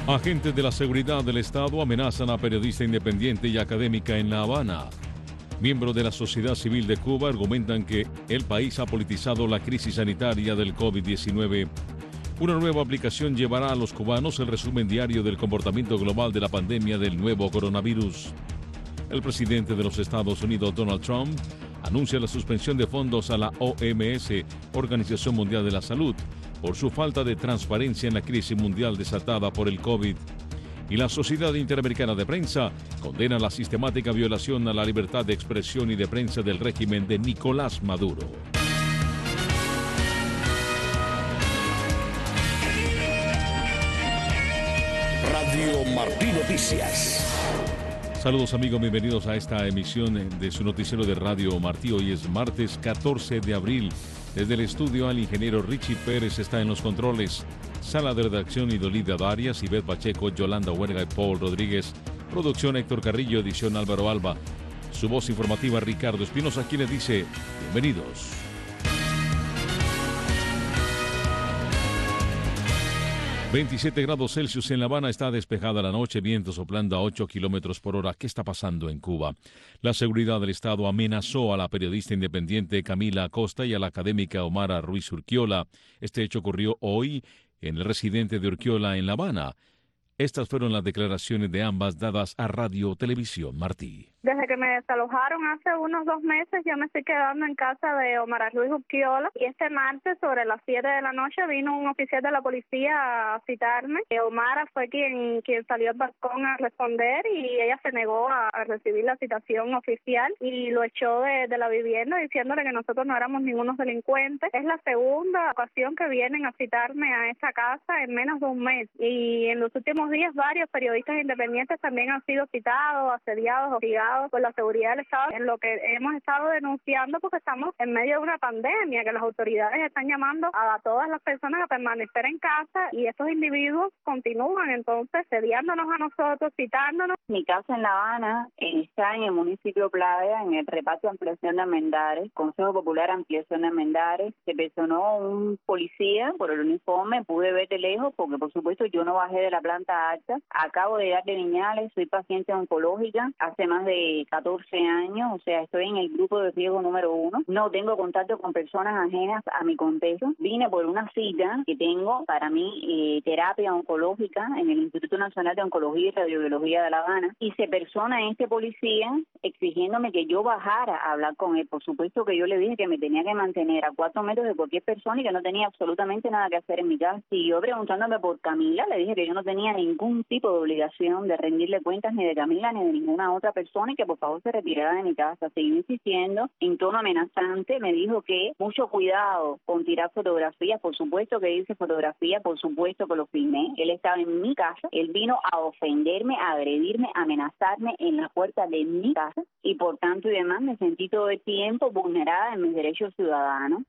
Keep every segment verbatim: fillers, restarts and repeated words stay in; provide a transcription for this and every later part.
Agentes de la seguridad del Estado amenazan a periodista independiente y académica en La Habana. Miembros de la sociedad civil de Cuba argumentan que el país ha politizado la crisis sanitaria del COVID diecinueve. Una nueva aplicación llevará a los cubanos el resumen diario del comportamiento global de la pandemia del nuevo coronavirus. El presidente de los Estados Unidos, Donald Trump, anuncia la suspensión de fondos a la O M S, Organización Mundial de la Salud, por su falta de transparencia en la crisis mundial desatada por el COVID. Y la Sociedad Interamericana de Prensa condena la sistemática violación a la libertad de expresión y de prensa del régimen de Nicolás Maduro. Radio Martí Noticias. Saludos amigos, bienvenidos a esta emisión de su noticiero de Radio Martí. Hoy es martes catorce de abril. Desde el estudio, el ingeniero Richie Pérez está en los controles. Sala de redacción, Idolida Darias, Ivette Pacheco, Yolanda Huerga y Paul Rodríguez. Producción, Héctor Carrillo. Edición, Álvaro Alba. Su voz informativa, Ricardo Espinosa, quien les dice bienvenidos. veintisiete grados Celsius en La Habana, está despejada la noche, viento soplando a ocho kilómetros por hora. ¿Qué está pasando en Cuba? La seguridad del Estado amenazó a la periodista independiente Camila Acosta y a la académica Omara Ruiz Urquiola. Este hecho ocurrió hoy en el residente de Urquiola en La Habana. Estas fueron las declaraciones de ambas dadas a Radio Televisión Martí. Desde que me desalojaron hace unos dos meses, yo me estoy quedando en casa de Omara Ruiz Urquiola, y este martes sobre las siete de la noche vino un oficial de la policía a citarme. Omara fue quien quien salió al balcón a responder y ella se negó a, a recibir la citación oficial y lo echó de, de la vivienda diciéndole que nosotros no éramos ningunos delincuentes. Es la segunda ocasión que vienen a citarme a esta casa en menos de un mes, y en los últimos días varios periodistas independientes también han sido citados, asediados, hostigados por la seguridad del Estado, en lo que hemos estado denunciando porque estamos en medio de una pandemia, que las autoridades están llamando a todas las personas a permanecer en casa y estos individuos continúan entonces sediándonos a nosotros, citándonos. Mi casa en La Habana está en el municipio Playa, en el reparto Ampliación de Almendares, Consejo Popular Ampliación de Almendares. Se personó un policía por el uniforme, pude ver de lejos porque por supuesto yo no bajé de la planta alta. Acabo de llegar de Viñales, soy paciente oncológica hace más de catorce años, o sea, estoy en el grupo de riesgo número uno. No tengo contacto con personas ajenas a mi contexto. Vine por una cita que tengo para mi eh, terapia oncológica en el Instituto Nacional de Oncología y Radiobiología de La Habana, y se persona este policía exigiéndome que yo bajara a hablar con él. Por supuesto que yo le dije que me tenía que mantener a cuatro metros de cualquier persona y que no tenía absolutamente nada que hacer en mi casa. Y yo preguntándome por Camila, le dije que yo no tenía ningún tipo de obligación de rendirle cuentas ni de Camila ni de ninguna otra persona y que por favor se retirara de mi casa. Seguí insistiendo en tono amenazante. Me dijo que mucho cuidado con tirar fotografías. Por supuesto que hice fotografía, por supuesto que lo filmé. Él estaba en mi casa. Él vino a ofenderme, a agredirme, a amenazarme en la puerta de mi casa y por tanto y demás me sentí todo el tiempo vulnerada en mis derechos ciudadanos.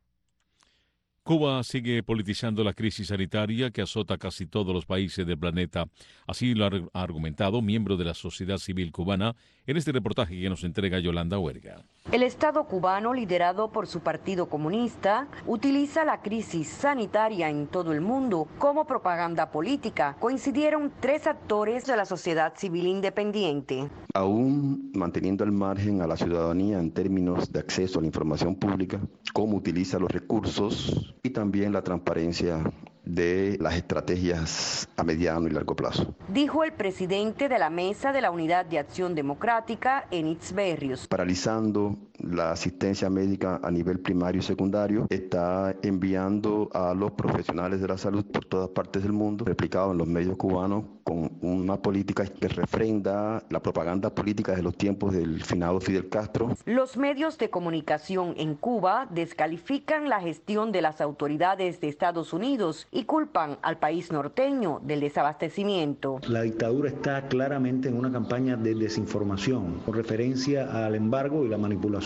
Cuba sigue politizando la crisis sanitaria que azota casi todos los países del planeta. Así lo ha argumentado miembro de la sociedad civil cubana en este reportaje que nos entrega Yolanda Huerga. El Estado cubano, liderado por su Partido Comunista, utiliza la crisis sanitaria en todo el mundo como propaganda política. Coincidieron tres actores de la sociedad civil independiente. Aún manteniendo al margen a la ciudadanía en términos de acceso a la información pública, cómo utiliza los recursos y también la transparencia de las estrategias a mediano y largo plazo. Dijo el presidente de la Mesa de la Unidad de Acción Democrática, Enitz Berrios. Paralizando la asistencia médica a nivel primario y secundario, está enviando a los profesionales de la salud por todas partes del mundo, replicado en los medios cubanos, con una política que refrenda la propaganda política de los tiempos del finado Fidel Castro. Los medios de comunicación en Cuba descalifican la gestión de las autoridades de Estados Unidos y culpan al país norteño del desabastecimiento. La dictadura está claramente en una campaña de desinformación con referencia al embargo y la manipulación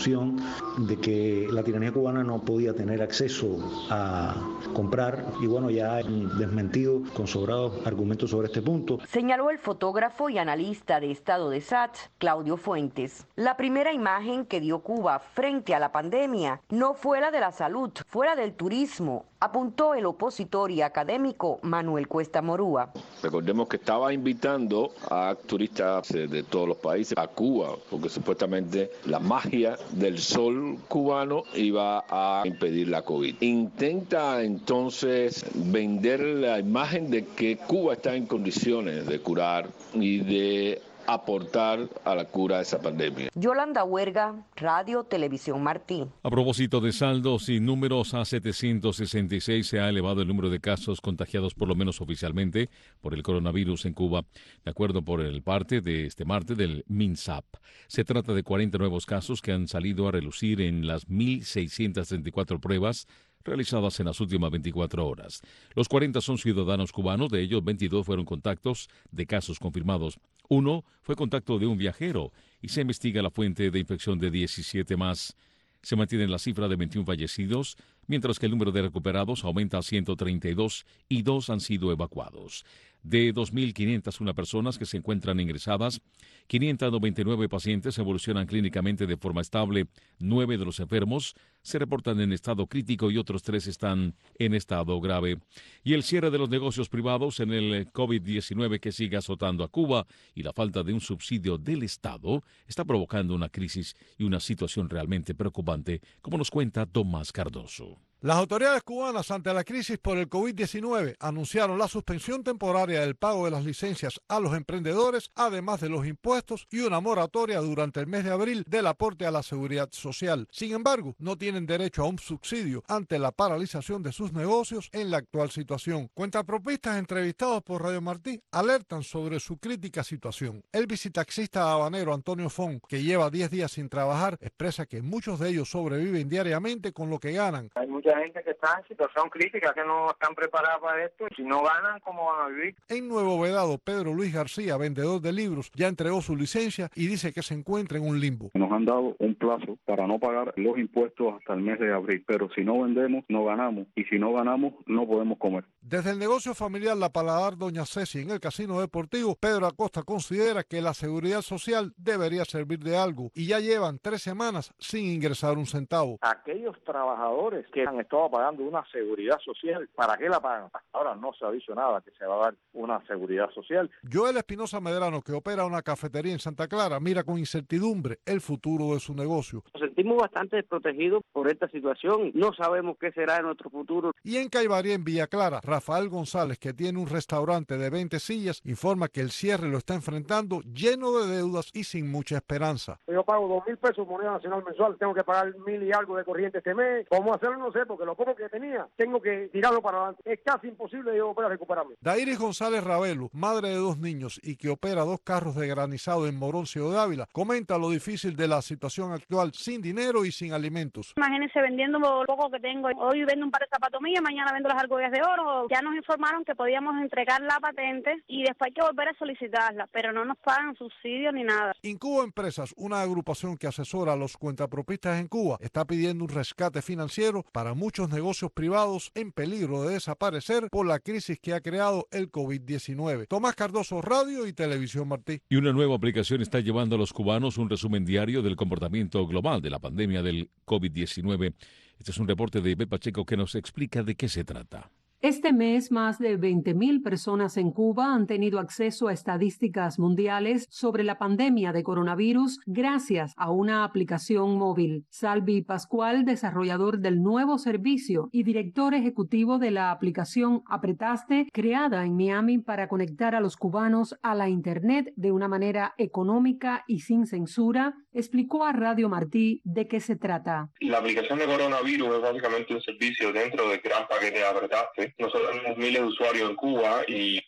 discusión de que la tiranía cubana no podía tener acceso a comprar, y bueno, ya han desmentido con sobrados argumentos sobre este punto. Señaló el fotógrafo y analista de Estado de S A T, Claudio Fuentes. La primera imagen que dio Cuba frente a la pandemia no fue la de la salud, fue la del turismo, apuntó el opositor y académico Manuel Cuesta Morúa. Recordemos que estaba invitando a turistas de todos los países a Cuba, porque supuestamente la magia del sol cubano iba a impedir la COVID. Intenta entonces vender la imagen de que Cuba está en condiciones de curar y de aportar a la cura de esa pandemia. Yolanda Huerga, Radio Televisión Martí. A propósito de saldos y números, a setecientos sesenta y seis se ha elevado el número de casos contagiados, por lo menos oficialmente, por el coronavirus en Cuba, de acuerdo por el parte de este martes del MINSAP. Se trata de cuarenta nuevos casos que han salido a relucir en las mil seiscientas treinta y cuatro pruebas realizadas en las últimas veinticuatro horas. Los cuarenta son ciudadanos cubanos, de ellos veintidós fueron contactos de casos confirmados. Uno fue contacto de un viajero y se investiga la fuente de infección de diecisiete más. Se mantiene la cifra de veintiún fallecidos, mientras que el número de recuperados aumenta a ciento treinta y dos y dos han sido evacuados. De dos mil quinientas una personas que se encuentran ingresadas, quinientos noventa y nueve pacientes evolucionan clínicamente de forma estable, nueve de los enfermos se reportan en estado crítico y otros tres están en estado grave. Y el cierre de los negocios privados en el COVID diecinueve que sigue azotando a Cuba y la falta de un subsidio del Estado está provocando una crisis y una situación realmente preocupante, como nos cuenta Tomás Cardoso. Las autoridades cubanas, ante la crisis por el COVID diecinueve, anunciaron la suspensión temporaria del pago de las licencias a los emprendedores, además de los impuestos, y una moratoria durante el mes de abril del aporte a la seguridad social. Sin embargo, no tienen derecho a un subsidio ante la paralización de sus negocios en la actual situación. Cuentapropistas entrevistados por Radio Martí alertan sobre su crítica situación. El visitaxista habanero Antonio Fon, que lleva diez días sin trabajar, expresa que muchos de ellos sobreviven diariamente con lo que ganan. Hay mucha gente que está en situación crítica, que no están preparadas para esto, y si no ganan, ¿cómo van a vivir? En Nuevo Vedado, Pedro Luis García, vendedor de libros, ya entregó su licencia y dice que se encuentra en un limbo. Nos han dado un plazo para no pagar los impuestos hasta el mes de abril, pero si no vendemos, no ganamos, y si no ganamos, no podemos comer. Desde el negocio familiar La Paladar Doña Ceci en el Casino Deportivo, Pedro Acosta considera que la seguridad social debería servir de algo y ya llevan tres semanas sin ingresar un centavo. Aquellos trabajadores que han estado pagando una seguridad social, ¿para qué la pagan? Hasta ahora no se ha dicho nada que se va a dar una seguridad social. Joel Espinosa Medrano, que opera una cafetería en Santa Clara, mira con incertidumbre el futuro de su negocio. Nos sentimos bastante desprotegidos por esta situación. No sabemos qué será de nuestro futuro. Y en Caibarí, en Villa Clara, Rafael González, que tiene un restaurante de veinte sillas, informa que el cierre lo está enfrentando lleno de deudas y sin mucha esperanza. Yo pago dos mil pesos moneda nacional mensual, tengo que pagar mil y algo de corriente este mes. ¿Cómo hacerlo? No sé, porque lo poco que tenía, tengo que tirarlo para adelante. Es casi imposible yo poder recuperarme. Dairis González Ravelo, madre de dos niños y que opera dos carros de granizado en Moroncio de Ávila, comenta lo difícil de la situación actual, sin dinero y sin alimentos. Imagínense vendiendo lo poco que tengo. Hoy vendo un par de zapatos míos, mañana vendo las argollas de oro. Ya nos informaron que podíamos entregar la patente y después hay que volver a solicitarla, pero no nos pagan subsidio ni nada. Incuba Empresas, una agrupación que asesora a los cuentapropistas en Cuba, está pidiendo un rescate financiero para muchos negocios privados en peligro de desaparecer por la crisis que ha creado el COVID diecinueve. Tomás Cardoso, Radio y Televisión Martí. Y una nueva aplicación está llevando a los cubanos un resumen diario del comportamiento global de la pandemia del COVID diecinueve. Este es un reporte de Ivette Pacheco que nos explica de qué se trata. Este mes, más de veinte mil personas en Cuba han tenido acceso a estadísticas mundiales sobre la pandemia de coronavirus gracias a una aplicación móvil. Salvi Pascual, desarrollador del nuevo servicio y director ejecutivo de la aplicación Apretaste, creada en Miami para conectar a los cubanos a la Internet de una manera económica y sin censura, explicó a Radio Martí de qué se trata. La aplicación de coronavirus es básicamente un servicio dentro del gran paquete de Apretaste. Nosotros tenemos miles de usuarios en Cuba y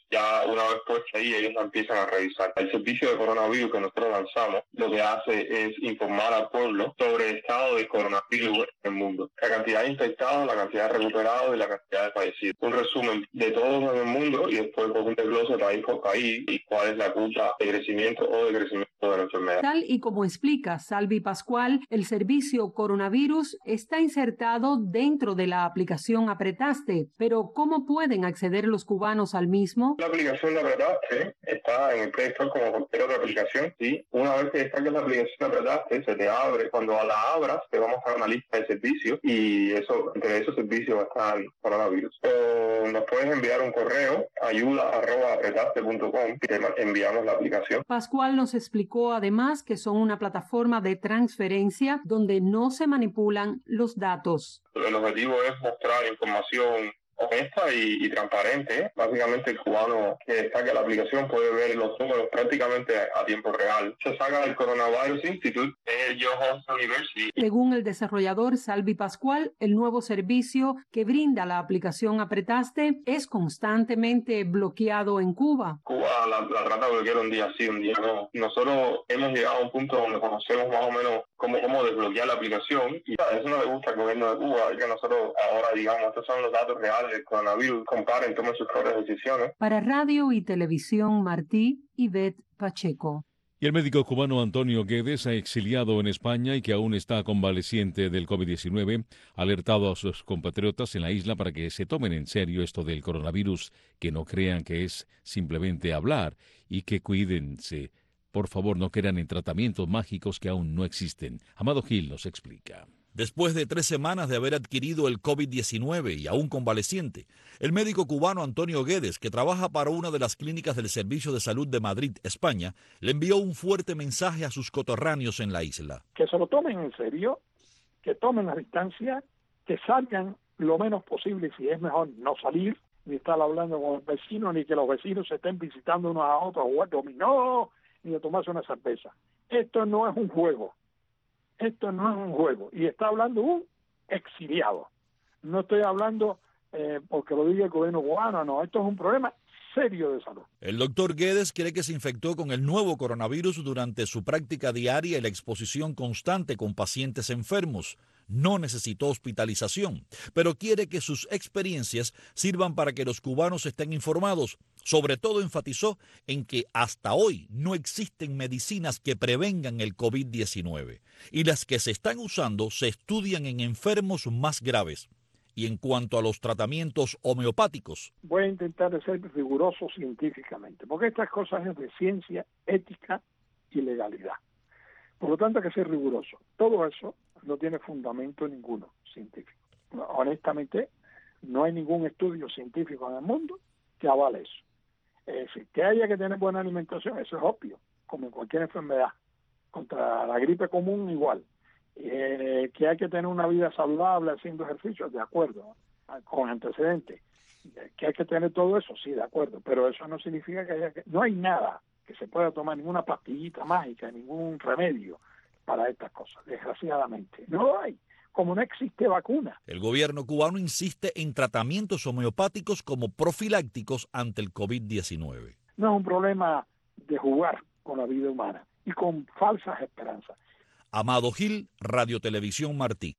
ya una vez puesta ahí, ellos la empiezan a revisar. El servicio de coronavirus que nosotros lanzamos lo que hace es informar al pueblo sobre el estado de coronavirus en el mundo. La cantidad de infectados, la cantidad de recuperados y la cantidad de fallecidos. Un resumen de todos en el mundo y después con un desglose país por país y cuál es la curva de crecimiento o decrecimiento de la enfermedad. Tal y como explica Salvi Pascual, el servicio coronavirus está insertado dentro de la aplicación Apretaste, pero ¿cómo pueden acceder los cubanos al mismo? La aplicación de Apretaste está en el Play Store como cualquier otra aplicación y una vez que descargues la aplicación de Apretaste se te abre, cuando la abras te vamos a dar una lista de servicios y eso entre esos servicios va a estar coronavirus. O nos puedes enviar un correo ayuda arroba apretaste punto com y te enviamos la aplicación. Pascual nos explicó además que son una plataforma de transferencia donde no se manipulan los datos. El objetivo es mostrar información honesta y, y transparente. Básicamente el cubano que descarga la aplicación puede ver los números prácticamente a, a tiempo real. Se saca del Coronavirus Institute, el Johns Hopkins University. Según el desarrollador Salvi Pascual, el nuevo servicio que brinda la aplicación Apretaste es constantemente bloqueado en Cuba. Cuba la, la trata de bloquear un día sí, un día no. Nosotros hemos llegado a un punto donde conocemos más o menos cómo, cómo desbloquear la aplicación y eso no le gusta al gobierno de Cuba, y que nosotros ahora digamos, estos son los datos reales del coronavirus, comparen, tomen sus propias decisiones. Para Radio y Televisión Martí, Ivette Pacheco. Y el médico cubano Antonio Guedes, exiliado en España y que aún está convaleciente del COVID diecinueve, ha alertado a sus compatriotas en la isla para que se tomen en serio esto del coronavirus, que no crean que es simplemente hablar y que cuídense. Por favor, no crean en tratamientos mágicos que aún no existen. Amado Gil nos explica. Después de tres semanas de haber adquirido el COVID diecinueve y aún convaleciente, el médico cubano Antonio Guedes, que trabaja para una de las clínicas del Servicio de Salud de Madrid, España, le envió un fuerte mensaje a sus coterráneos en la isla. Que se lo tomen en serio, que tomen la distancia, que salgan lo menos posible, si es mejor no salir, ni estar hablando con los vecinos, ni que los vecinos se estén visitando unos a otros, a jugar dominó, ni a tomarse una cerveza. Esto no es un juego. Esto no es un juego. Y está hablando un exiliado. No estoy hablando eh, porque lo diga el gobierno cubano, no. Esto es un problema serio de salud. El doctor Guedes cree que se infectó con el nuevo coronavirus durante su práctica diaria y la exposición constante con pacientes enfermos. No necesitó hospitalización, pero quiere que sus experiencias sirvan para que los cubanos estén informados. Sobre todo enfatizó en que hasta hoy no existen medicinas que prevengan el COVID diecinueve y las que se están usando se estudian en enfermos más graves. Y en cuanto a los tratamientos homeopáticos, voy a intentar ser riguroso científicamente, porque estas cosas es de ciencia, ética y legalidad. Por lo tanto hay que ser riguroso. Todo eso no tiene fundamento ninguno científico. Honestamente, no hay ningún estudio científico en el mundo que avale eso. Es decir, que haya que tener buena alimentación, eso es obvio, como en cualquier enfermedad. Contra la gripe común igual. Eh, que hay que tener una vida saludable haciendo ejercicio, de acuerdo, con antecedentes. Que hay que tener todo eso, sí, de acuerdo, pero eso no significa que haya que... No hay nada que se pueda tomar, ninguna pastillita mágica, ningún remedio para estas cosas, desgraciadamente. No lo hay, como no existe vacuna. El gobierno cubano insiste en tratamientos homeopáticos como profilácticos ante el COVID diecinueve. No es un problema de jugar con la vida humana y con falsas esperanzas. Amado Gil, Radio Televisión Martí.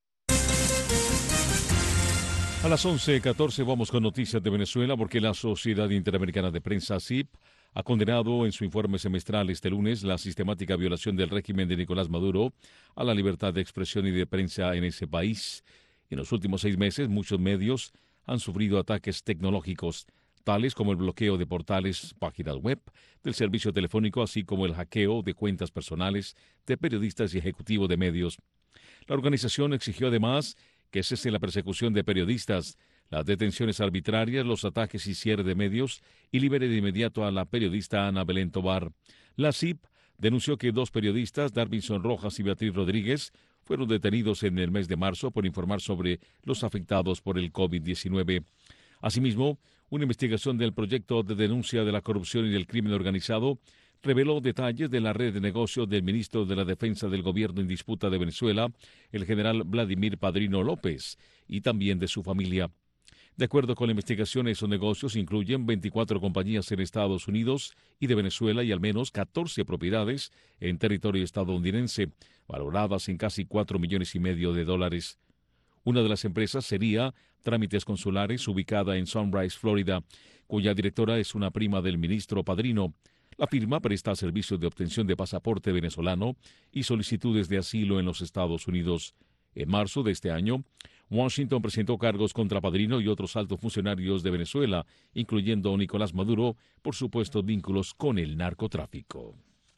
A las once catorce vamos con noticias de Venezuela porque la Sociedad Interamericana de Prensa, S I P, ha condenado en su informe semestral este lunes la sistemática violación del régimen de Nicolás Maduro a la libertad de expresión y de prensa en ese país. En los últimos seis meses, muchos medios han sufrido ataques tecnológicos, tales como el bloqueo de portales, páginas web, del servicio telefónico, así como el hackeo de cuentas personales de periodistas y ejecutivos de medios. La organización exigió además que cese la persecución de periodistas, las detenciones arbitrarias, los ataques y cierre de medios y libere de inmediato a la periodista Ana Belén Tobar. La S I P denunció que dos periodistas, Darvinson Rojas y Beatriz Rodríguez, fueron detenidos en el mes de marzo por informar sobre los afectados por el COVID diecinueve. Asimismo, una investigación del proyecto de denuncia de la corrupción y del crimen organizado reveló detalles de la red de negocios del ministro de la Defensa del Gobierno en disputa de Venezuela, el general Vladimir Padrino López, y también de su familia. De acuerdo con la investigación, esos negocios incluyen veinticuatro compañías en Estados Unidos y de Venezuela y al menos catorce propiedades en territorio estadounidense, valoradas en casi cuatro millones y medio de dólares. Una de las empresas sería Trámites Consulares, ubicada en Sunrise, Florida, cuya directora es una prima del ministro padrino. La firma presta servicios de obtención de pasaporte venezolano y solicitudes de asilo en los Estados Unidos. En marzo de este año, Washington presentó cargos contra Padrino y otros altos funcionarios de Venezuela, incluyendo a Nicolás Maduro, por supuestos vínculos con el narcotráfico.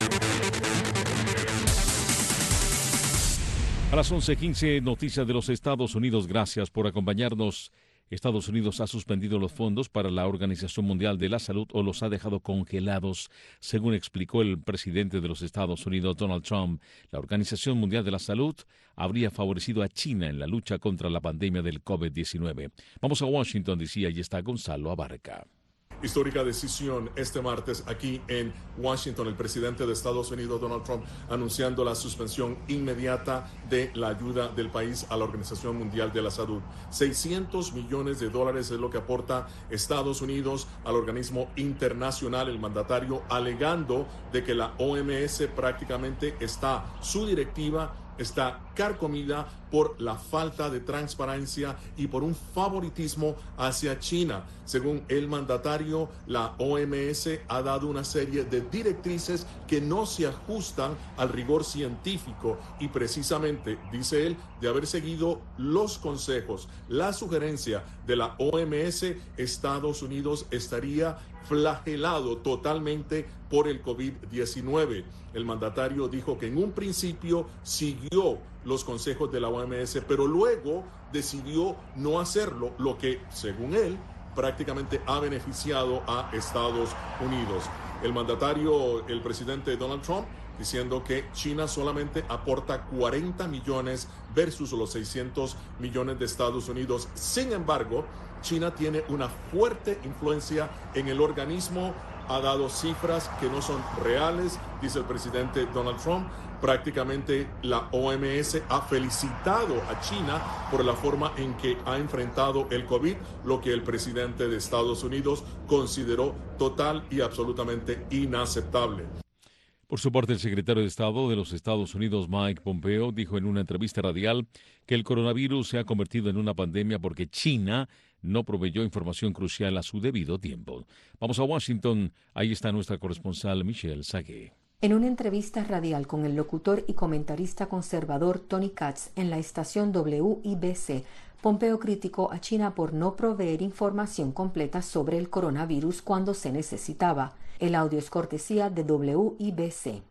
A las once quince, noticias de los Estados Unidos. Gracias por acompañarnos. Estados Unidos ha suspendido los fondos para la Organización Mundial de la Salud o los ha dejado congelados, según explicó el presidente de los Estados Unidos, Donald Trump. La Organización Mundial de la Salud habría favorecido a China en la lucha contra la pandemia del COVID diecinueve. Vamos a Washington, D C, allí está Gonzalo Abarca. Histórica decisión este martes aquí en Washington. El presidente de Estados Unidos, Donald Trump, anunciando la suspensión inmediata de la ayuda del país a la Organización Mundial de la Salud. seiscientos millones de dólares es lo que aporta Estados Unidos al organismo internacional. El mandatario alegando de que la O M S prácticamente está, su directiva está carcomida por la falta de transparencia y por un favoritismo hacia China. Según el mandatario, la O M S ha dado una serie de directrices que no se ajustan al rigor científico y precisamente, dice él, de haber seguido los consejos, la sugerencia de la O M S, Estados Unidos estaría flagelado totalmente por el COVID diecinueve. El mandatario dijo que en un principio siguió los consejos de la O M S, pero luego decidió no hacerlo, lo que, según él, prácticamente ha beneficiado a Estados Unidos. El mandatario, el presidente Donald Trump, diciendo que China solamente aporta cuarenta millones versus los seiscientos millones de Estados Unidos. Sin embargo, China tiene una fuerte influencia en el organismo, ha dado cifras que no son reales, dice el presidente Donald Trump. Prácticamente la O M S ha felicitado a China por la forma en que ha enfrentado el COVID, lo que el presidente de Estados Unidos consideró total y absolutamente inaceptable. Por su parte, el secretario de Estado de los Estados Unidos, Mike Pompeo, dijo en una entrevista radial que el coronavirus se ha convertido en una pandemia porque China no proveyó información crucial a su debido tiempo. Vamos a Washington. Ahí está nuestra corresponsal Michelle Sagué. En una entrevista radial con el locutor y comentarista conservador Tony Katz en la estación W I B C, Pompeo criticó a China por no proveer información completa sobre el coronavirus cuando se necesitaba. El audio es cortesía de W I B C.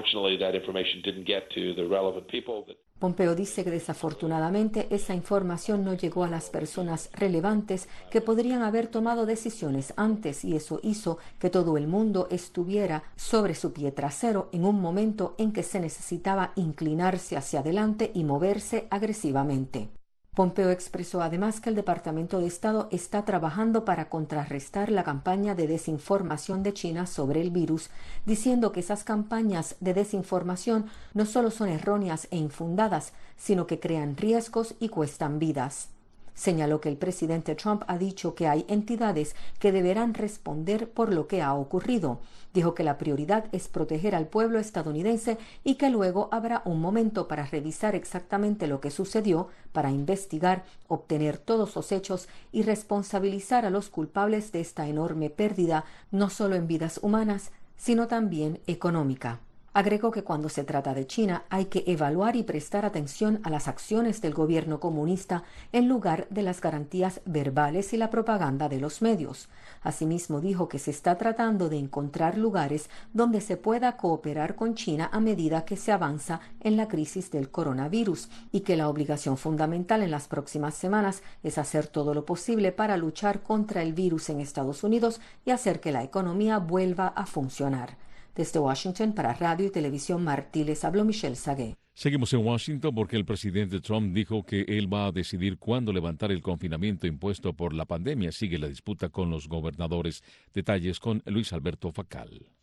Pompeo dice que desafortunadamente esa información no llegó a las personas relevantes que podrían haber tomado decisiones antes y eso hizo que todo el mundo estuviera sobre su pie trasero en un momento en que se necesitaba inclinarse hacia adelante y moverse agresivamente. Pompeo expresó además que el Departamento de Estado está trabajando para contrarrestar la campaña de desinformación de China sobre el virus, diciendo que esas campañas de desinformación no solo son erróneas e infundadas, sino que crean riesgos y cuestan vidas. Señaló que el presidente Trump ha dicho que hay entidades que deberán responder por lo que ha ocurrido. Dijo que la prioridad es proteger al pueblo estadounidense y que luego habrá un momento para revisar exactamente lo que sucedió, para investigar, obtener todos los hechos y responsabilizar a los culpables de esta enorme pérdida, no solo en vidas humanas, sino también económica. Agregó que cuando se trata de China hay que evaluar y prestar atención a las acciones del gobierno comunista en lugar de las garantías verbales y la propaganda de los medios. Asimismo dijo que se está tratando de encontrar lugares donde se pueda cooperar con China a medida que se avanza en la crisis del coronavirus y que la obligación fundamental en las próximas semanas es hacer todo lo posible para luchar contra el virus en Estados Unidos y hacer que la economía vuelva a funcionar. Desde Washington para Radio y Televisión Martí les habló Michelle Sagué. Seguimos en Washington porque el presidente Trump dijo que él va a decidir cuándo levantar el confinamiento impuesto por la pandemia. Sigue la disputa con los gobernadores. Detalles con Luis Alberto Facal.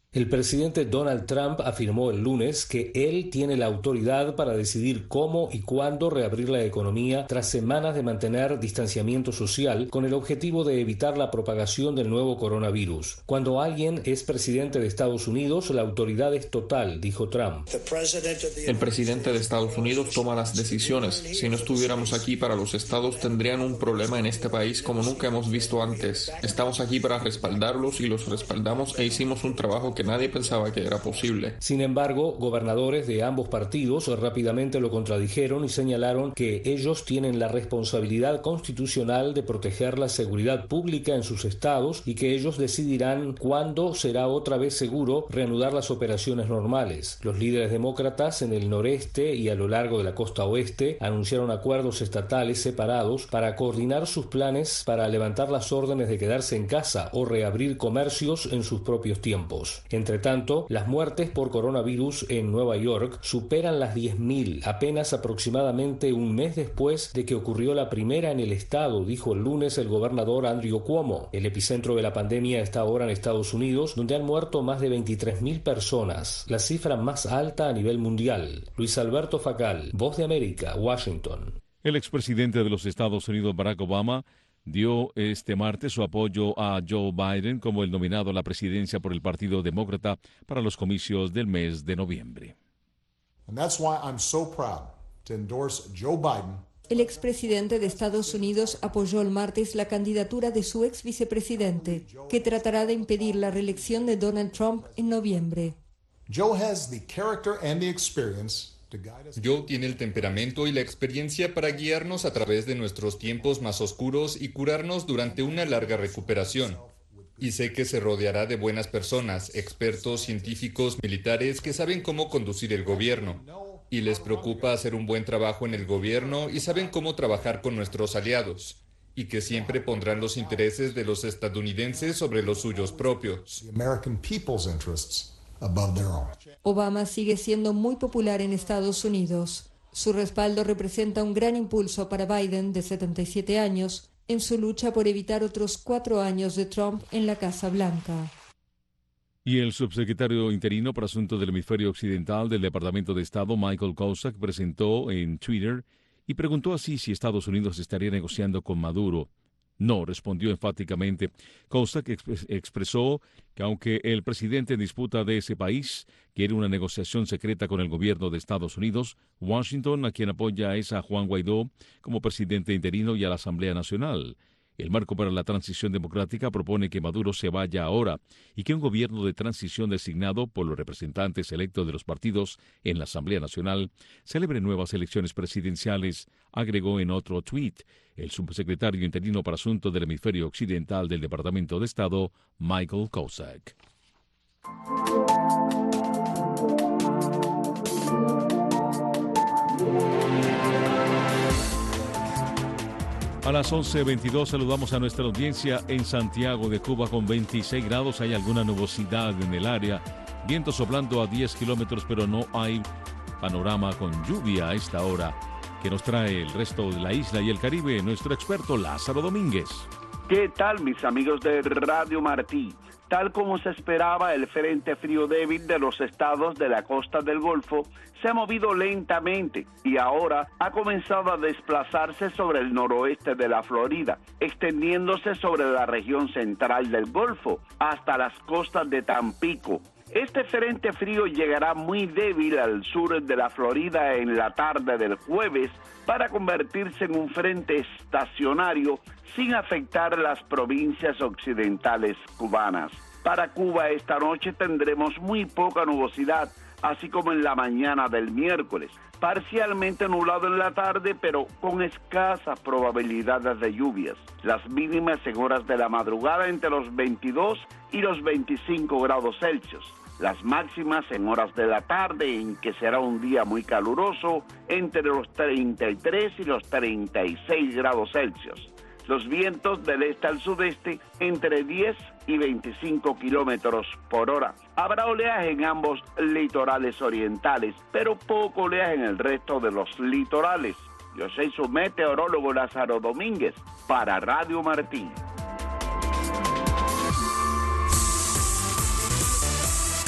El presidente Donald Trump afirmó el lunes que él tiene la autoridad para decidir cómo y cuándo reabrir la economía tras semanas de mantener distanciamiento social con el objetivo de evitar la propagación del nuevo coronavirus. Cuando alguien es presidente de Estados Unidos, la autoridad es total, dijo Trump. El presidente de Estados Unidos toma las decisiones. Si no estuviéramos aquí para los estados, tendrían un problema en este país como nunca hemos visto antes. Estamos aquí para respaldarlos y los respaldamos e hicimos un trabajo que nadie pensaba que era posible. Sin embargo, gobernadores de ambos partidos rápidamente lo contradijeron y señalaron que ellos tienen la responsabilidad constitucional de proteger la seguridad pública en sus estados y que ellos decidirán cuándo será otra vez seguro reanudar las operaciones normales. Los líderes demócratas en el noreste y a lo largo de la costa oeste anunciaron acuerdos estatales separados para coordinar sus planes para levantar las órdenes de quedarse en casa o reabrir comercios en sus propios tiempos. Entre tanto, las muertes por coronavirus en Nueva York superan las diez mil, apenas aproximadamente un mes después de que ocurrió la primera en el estado, dijo el lunes el gobernador Andrew Cuomo. El epicentro de la pandemia está ahora en Estados Unidos, donde han muerto más de veintitrés mil personas, la cifra más alta a nivel mundial. Luis Alberto Facal, Voz de América, Washington. El expresidente de los Estados Unidos, Barack Obama, dio este martes su apoyo a Joe Biden como el nominado a la presidencia por el Partido Demócrata para los comicios del mes de noviembre. El expresidente de Estados Unidos apoyó el martes la candidatura de su ex vicepresidente, que tratará de impedir la reelección de Donald Trump en noviembre. Joe has the character and the experience Joe tiene el temperamento y la experiencia para guiarnos a través de nuestros tiempos más oscuros y curarnos durante una larga recuperación. Y sé que se rodeará de buenas personas, expertos, científicos, militares que saben cómo conducir el gobierno. Y les preocupa hacer un buen trabajo en el gobierno y saben cómo trabajar con nuestros aliados. Y que siempre pondrán los intereses de los estadounidenses sobre los suyos propios. Obama sigue siendo muy popular en Estados Unidos. Su respaldo representa un gran impulso para Biden, de setenta y siete años, en su lucha por evitar otros cuatro años de Trump en la Casa Blanca. Y el subsecretario interino para Asuntos del Hemisferio Occidental del Departamento de Estado, Michael Kozak, presentó en Twitter y preguntó así si Estados Unidos estaría negociando con Maduro. No, respondió enfáticamente. Kozak exp- expresó que aunque el presidente en disputa de ese país quiere una negociación secreta con el gobierno de Estados Unidos, Washington a quien apoya es a Juan Guaidó como presidente interino y a la Asamblea Nacional. El Marco para la Transición Democrática propone que Maduro se vaya ahora y que un gobierno de transición designado por los representantes electos de los partidos en la Asamblea Nacional celebre nuevas elecciones presidenciales, agregó en otro tuit el subsecretario interino para Asuntos del Hemisferio Occidental del Departamento de Estado, Michael Kozak. A las once veintidós saludamos a nuestra audiencia en Santiago de Cuba con veintiséis grados. Hay alguna nubosidad en el área, viento soplando a diez kilómetros, pero no hay panorama con lluvia a esta hora. Que nos trae el resto de la isla y el Caribe, nuestro experto Lázaro Domínguez. ¿Qué tal, mis amigos de Radio Martí? Tal como se esperaba, el frente frío débil de los estados de la costa del Golfo se ha movido lentamente y ahora ha comenzado a desplazarse sobre el noroeste de la Florida, extendiéndose sobre la región central del Golfo hasta las costas de Tampico. Este frente frío llegará muy débil al sur de la Florida en la tarde del jueves para convertirse en un frente estacionario sin afectar las provincias occidentales cubanas. Para Cuba esta noche tendremos muy poca nubosidad, así como en la mañana del miércoles. Parcialmente nublado en la tarde, pero con escasas probabilidades de lluvias. Las mínimas en horas de la madrugada entre los veintidós y los veinticinco grados Celsius. Las máximas en horas de la tarde, en que será un día muy caluroso, entre los treinta y tres y los treinta y seis grados Celsius. Los vientos del este al sudeste entre diez y veinticinco kilómetros por hora. Habrá oleaje en ambos litorales orientales, pero poco oleaje en el resto de los litorales. Yo soy su meteorólogo Lázaro Domínguez para Radio Martí.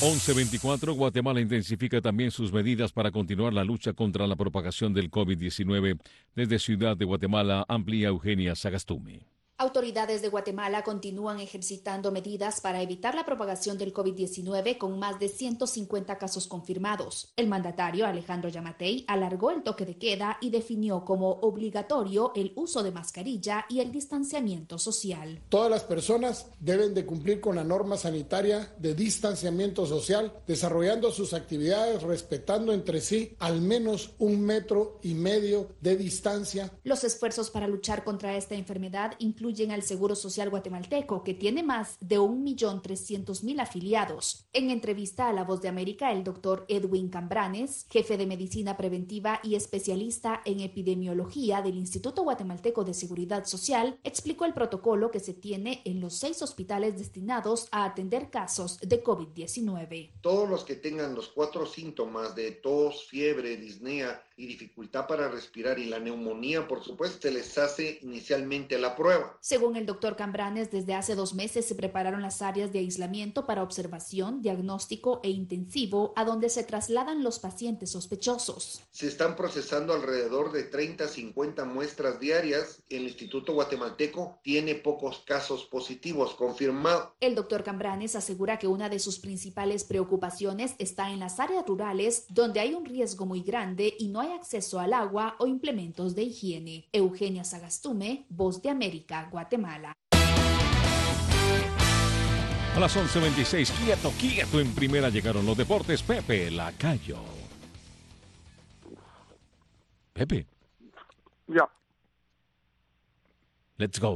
once veinticuatro, Guatemala intensifica también sus medidas para continuar la lucha contra la propagación del COVID diecinueve. Desde Ciudad de Guatemala, amplía Eugenia Sagastume. Autoridades de Guatemala continúan ejercitando medidas para evitar la propagación del COVID diecinueve con más de ciento cincuenta casos confirmados. El mandatario Alejandro Yamatei alargó el toque de queda y definió como obligatorio el uso de mascarilla y el distanciamiento social. Todas las personas deben de cumplir con la norma sanitaria de distanciamiento social, desarrollando sus actividades respetando entre sí al menos un metro y medio de distancia. Los esfuerzos para luchar contra esta enfermedad incluyen incluyen al Seguro Social Guatemalteco, que tiene más de un millón trescientos mil afiliados. En entrevista a La Voz de América, el doctor Edwin Cambranes, jefe de Medicina Preventiva y especialista en epidemiología del Instituto Guatemalteco de Seguridad Social, explicó el protocolo que se tiene en los seis hospitales destinados a atender casos de COVID diecinueve. Todos los que tengan los cuatro síntomas de tos, fiebre, disnea y dificultad para respirar y la neumonía, por supuesto, se les hace inicialmente la prueba. Según el doctor Cambranes, desde hace dos meses se prepararon las áreas de aislamiento para observación, diagnóstico e intensivo, a donde se trasladan los pacientes sospechosos. Se están procesando alrededor de treinta a cincuenta muestras diarias. El Instituto Guatemalteco tiene pocos casos positivos confirmados. El doctor Cambranes asegura que una de sus principales preocupaciones está en las áreas rurales, donde hay un riesgo muy grande y no hay acceso al agua o implementos de higiene. Eugenia Sagastume, Voz de América, Guatemala. A las once veintiséis, quieto, quieto en primera llegaron los deportes. Pepe Lacayo. Pepe. Ya. Yeah. Let's go.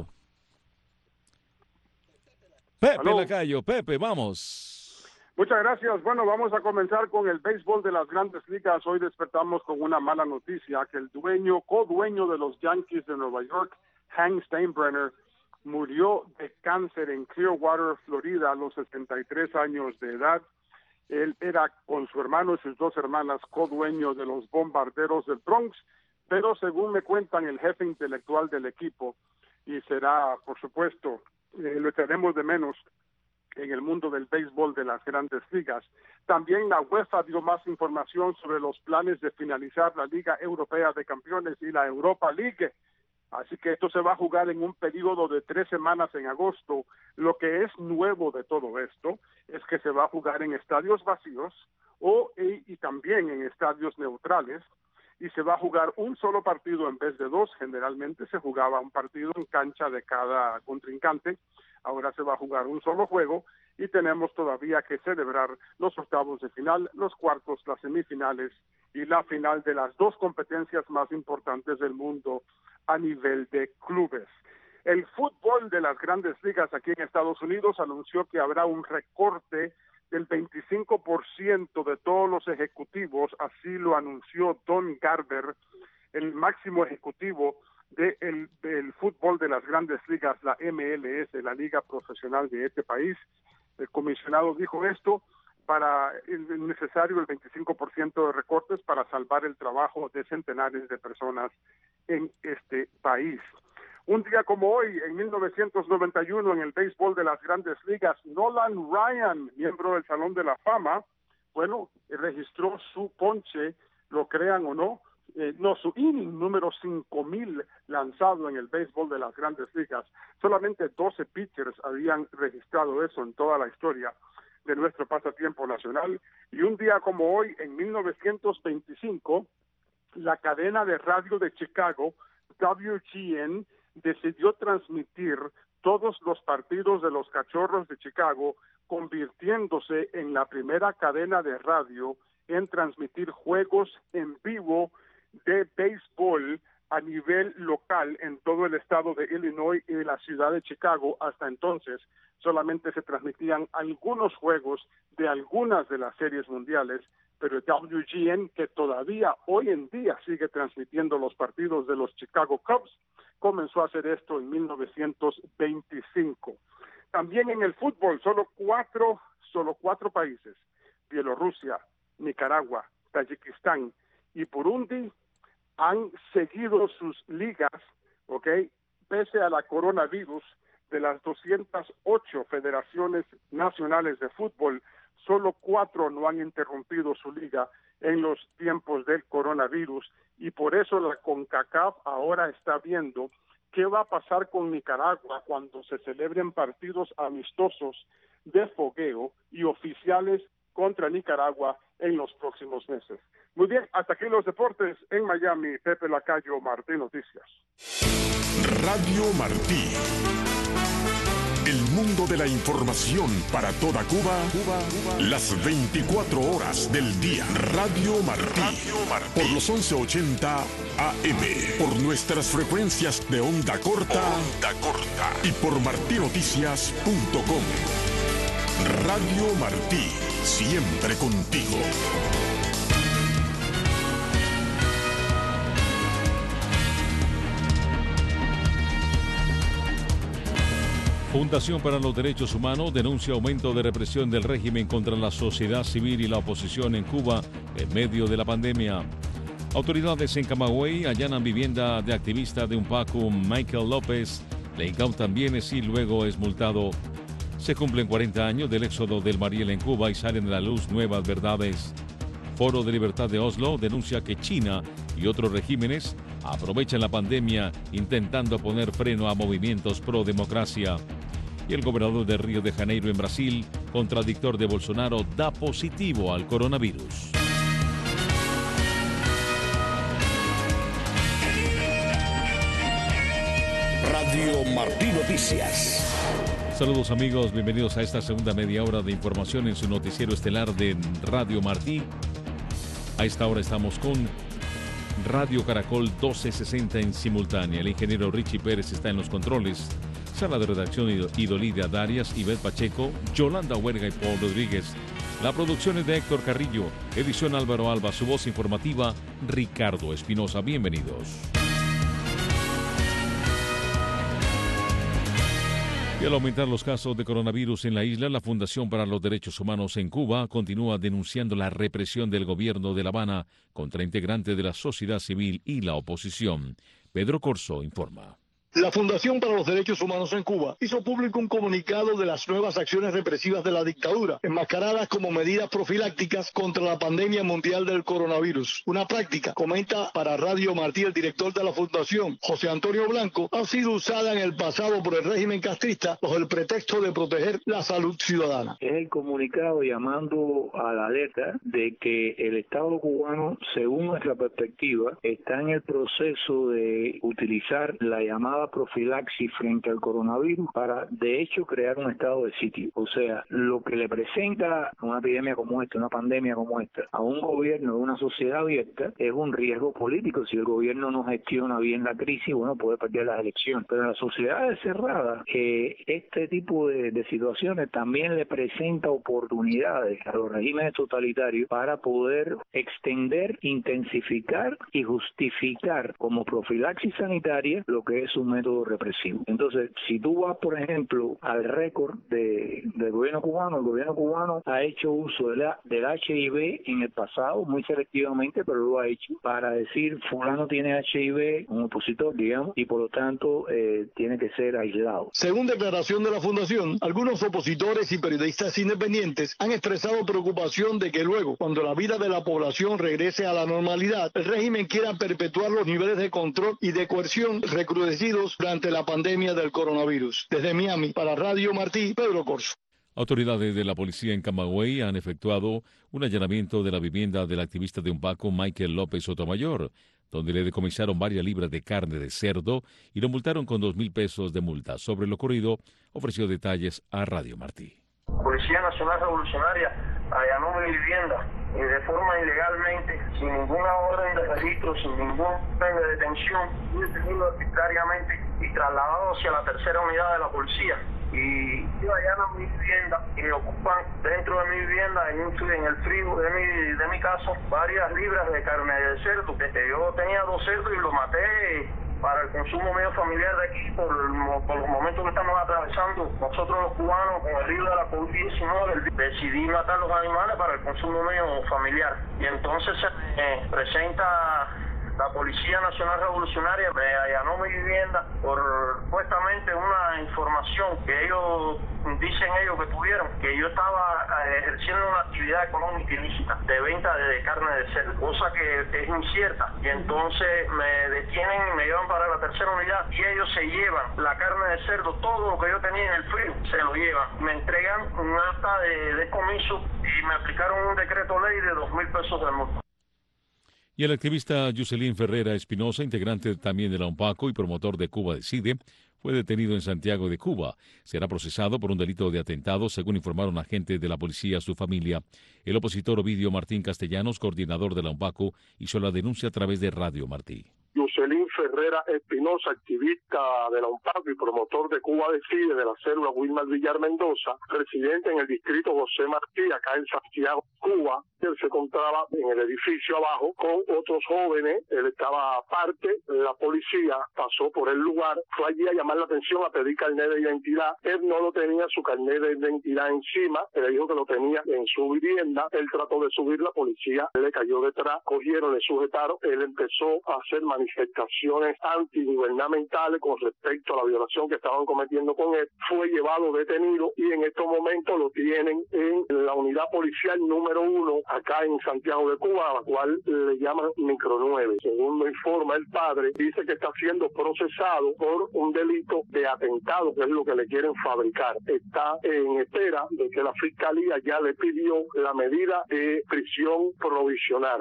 Pepe Hello. Lacayo, Pepe, vamos. Muchas gracias. Bueno, vamos a comenzar con el béisbol de las Grandes Ligas. Hoy despertamos con una mala noticia, que el dueño, codueño de los Yankees de Nueva York, Hank Steinbrenner, murió de cáncer en Clearwater, Florida, a los sesenta y tres años de edad. Él era, con su hermano y sus dos hermanas, codueño de los Bombarderos del Bronx, pero según me cuentan, el jefe intelectual del equipo, y será, por supuesto, eh, lo echaremos de menos en el mundo del béisbol de las Grandes Ligas. También la UEFA dio más información sobre los planes de finalizar la Liga Europea de Campeones y la Europa League. Así que esto se va a jugar en un periodo de tres semanas en agosto. Lo que es nuevo de todo esto es que se va a jugar en estadios vacíos o y, y también en estadios neutrales, y se va a jugar un solo partido en vez de dos. Generalmente se jugaba un partido en cancha de cada contrincante. Ahora se va a jugar un solo juego y tenemos todavía que celebrar los octavos de final, los cuartos, las semifinales y la final de las dos competencias más importantes del mundo a nivel de clubes. El fútbol de las Grandes Ligas aquí en Estados Unidos anunció que habrá un recorte del veinticinco por ciento de todos los ejecutivos. Así lo anunció Don Garber, el máximo ejecutivo de el, del fútbol de las Grandes Ligas, la M L S, la liga profesional de este país. El comisionado dijo esto: para el necesario el veinticinco por ciento de recortes para salvar el trabajo de centenares de personas en este país. Un día como hoy, en mil novecientos noventa y uno, en el béisbol de las Grandes Ligas, Nolan Ryan, miembro del Salón de la Fama, bueno, registró su ponche, lo crean o no, Eh, no, su inning número cinco mil lanzado en el béisbol de las Grandes Ligas. Solamente doce pitchers habían registrado eso en toda la historia de nuestro pasatiempo nacional. Y un día como hoy, en mil novecientos veinticinco, la cadena de radio de Chicago, W G N, decidió transmitir todos los partidos de los Cachorros de Chicago, convirtiéndose en la primera cadena de radio en transmitir juegos en vivo de béisbol a nivel local en todo el estado de Illinois y la ciudad de Chicago. Hasta entonces solamente se transmitían algunos juegos de algunas de las series mundiales, pero W G N, que todavía hoy en día sigue transmitiendo los partidos de los Chicago Cubs, comenzó a hacer esto en mil novecientos veinticinco. También en el fútbol, solo cuatro, solo cuatro países, Bielorrusia, Nicaragua, Tayikistán y Burundi, han seguido sus ligas, ¿ok? Pese a la coronavirus. De las doscientas ocho federaciones nacionales de fútbol, solo cuatro no han interrumpido su liga en los tiempos del coronavirus, y por eso la CONCACAF ahora está viendo qué va a pasar con Nicaragua cuando se celebren partidos amistosos de fogueo y oficiales contra Nicaragua en los próximos meses. Muy bien, hasta aquí los deportes en Miami. Pepe Lacayo, Martí Noticias. Radio Martí. El mundo de la información para toda Cuba, Cuba, Cuba, las veinticuatro horas del día. Radio Martí. Radio Martí. Por los once ochenta A M. Por nuestras frecuencias de onda corta. Onda corta. Y por martí noticias punto com. Radio Martí. Siempre contigo. Fundación para los Derechos Humanos denuncia aumento de represión del régimen contra la sociedad civil y la oposición en Cuba en medio de la pandemia. Autoridades en Camagüey allanan vivienda de activista de UNPACU Michael López, le incautan bienes y luego es multado. Se cumplen cuarenta años del éxodo del Mariel en Cuba y salen a la luz nuevas verdades. Foro de Libertad de Oslo denuncia que China y otros regímenes aprovechan la pandemia intentando poner freno a movimientos pro democracia. Y el gobernador de Río de Janeiro en Brasil, contradictor de Bolsonaro, da positivo al coronavirus. Radio Martí Noticias. Saludos amigos, bienvenidos a esta segunda media hora de información en su noticiero estelar de Radio Martí. A esta hora estamos con Radio Caracol doce sesenta en simultánea. El ingeniero Richie Pérez está en los controles. Sala de redacción Idolida Darias, Ivette Pacheco, Yolanda Huerga y Paul Rodríguez. La producción es de Héctor Carrillo. Edición Álvaro Alba. Su voz informativa, Ricardo Espinosa. Bienvenidos. Y al aumentar los casos de coronavirus en la isla, la Fundación para los Derechos Humanos en Cuba continúa denunciando la represión del gobierno de La Habana contra integrantes de la sociedad civil y la oposición. Pedro Corso informa. La Fundación para los Derechos Humanos en Cuba hizo público un comunicado de las nuevas acciones represivas de la dictadura, enmascaradas como medidas profilácticas contra la pandemia mundial del coronavirus. Una práctica, comenta para Radio Martí el director de la Fundación, José Antonio Blanco, ha sido usada en el pasado por el régimen castrista bajo el pretexto de proteger la salud ciudadana. Es el comunicado llamando a la alerta de que el Estado cubano, según nuestra perspectiva, está en el proceso de utilizar la llamada profilaxis frente al coronavirus para, de hecho, crear un estado de sitio. O sea, lo que le presenta una epidemia como esta, una pandemia como esta, a un gobierno de una sociedad abierta, es un riesgo político. Si el gobierno no gestiona bien la crisis, bueno, puede perder las elecciones. Pero en las sociedades cerradas, eh, este tipo de, de situaciones también le presenta oportunidades a los regímenes totalitarios para poder extender, intensificar y justificar como profilaxis sanitaria lo que es un método represivo. Entonces, si tú vas, por ejemplo, al récord de, del gobierno cubano, el gobierno cubano ha hecho uso de la, del H I V en el pasado, muy selectivamente, pero lo ha hecho, para decir, fulano tiene H I V, un opositor, digamos, y por lo tanto eh, tiene que ser aislado. Según declaración de la Fundación, algunos opositores y periodistas independientes han expresado preocupación de que luego, cuando la vida de la población regrese a la normalidad, el régimen quiera perpetuar los niveles de control y de coerción recrudecidos durante la pandemia del coronavirus. Desde Miami, para Radio Martí, Pedro Corso. Autoridades de la policía en Camagüey han efectuado un allanamiento de la vivienda del activista de UNPACU Michael López Sotomayor, donde le decomisaron varias libras de carne de cerdo y lo multaron con dos mil pesos de multa. Sobre lo ocurrido, ofreció detalles a Radio Martí. Policía Nacional Revolucionaria allanó mi vivienda y de forma ilegalmente, sin ninguna orden de registro, sin ningún orden de detención, fui detenido arbitrariamente y trasladado hacia la tercera unidad de la policía. Y yo allanan mi vivienda y me ocupan dentro de mi vivienda, en, un, en el frigo de mi, de mi casa, varias libras de carne de cerdo. Desde yo tenía dos cerdos y los maté para el consumo medio familiar de aquí por, el, por los momentos que estamos atravesando. Nosotros los cubanos, con el riesgo de la COVID diecinueve, decidí matar los animales para el consumo medio familiar. Y entonces se me presenta La Policía Nacional Revolucionaria me allanó mi vivienda por supuestamente una información que ellos dicen ellos que tuvieron, que yo estaba ejerciendo una actividad económica ilícita de venta de carne de cerdo, cosa que es incierta. Y entonces me detienen y me llevan para la tercera unidad y ellos se llevan la carne de cerdo, todo lo que yo tenía en el frío, se lo llevan. Me entregan un acta de descomiso y me aplicaron un decreto ley de dos mil pesos de multa. Y el activista Yuselín Ferrera Espinosa, integrante también de la UNPACO y promotor de Cuba Decide, fue detenido en Santiago de Cuba. Será procesado por un delito de atentado, según informaron agentes de la policía a su familia. El opositor Ovidio Martín Castellanos, coordinador de la UNPACO, hizo la denuncia a través de Radio Martí. Yuselín Ferrera Espinosa, activista de la UNPACO y promotor de Cuba Decide, de la célula Wilmar Villar Mendoza, residente en el distrito José Martí, acá en Santiago, Cuba. Él se encontraba en el edificio abajo con otros jóvenes, él estaba aparte, la policía pasó por el lugar, fue allí a llamar la atención, a pedir carnet de identidad. Él no lo tenía su carnet de identidad encima, le dijo que lo tenía en su vivienda, él trató de subir, la policía le cayó detrás, cogieron, le sujetaron, él empezó a hacer manifestaciones antigubernamentales con respecto a la violación que estaban cometiendo con él, fue llevado detenido y en estos momentos lo tienen en la unidad policial número uno acá en Santiago de Cuba, a la cual le llaman Micro nueve. Según lo informa el padre, dice que está siendo procesado por un delito de atentado, que es lo que le quieren fabricar. Está en espera de que la fiscalía ya le pidió la medida de prisión provisional.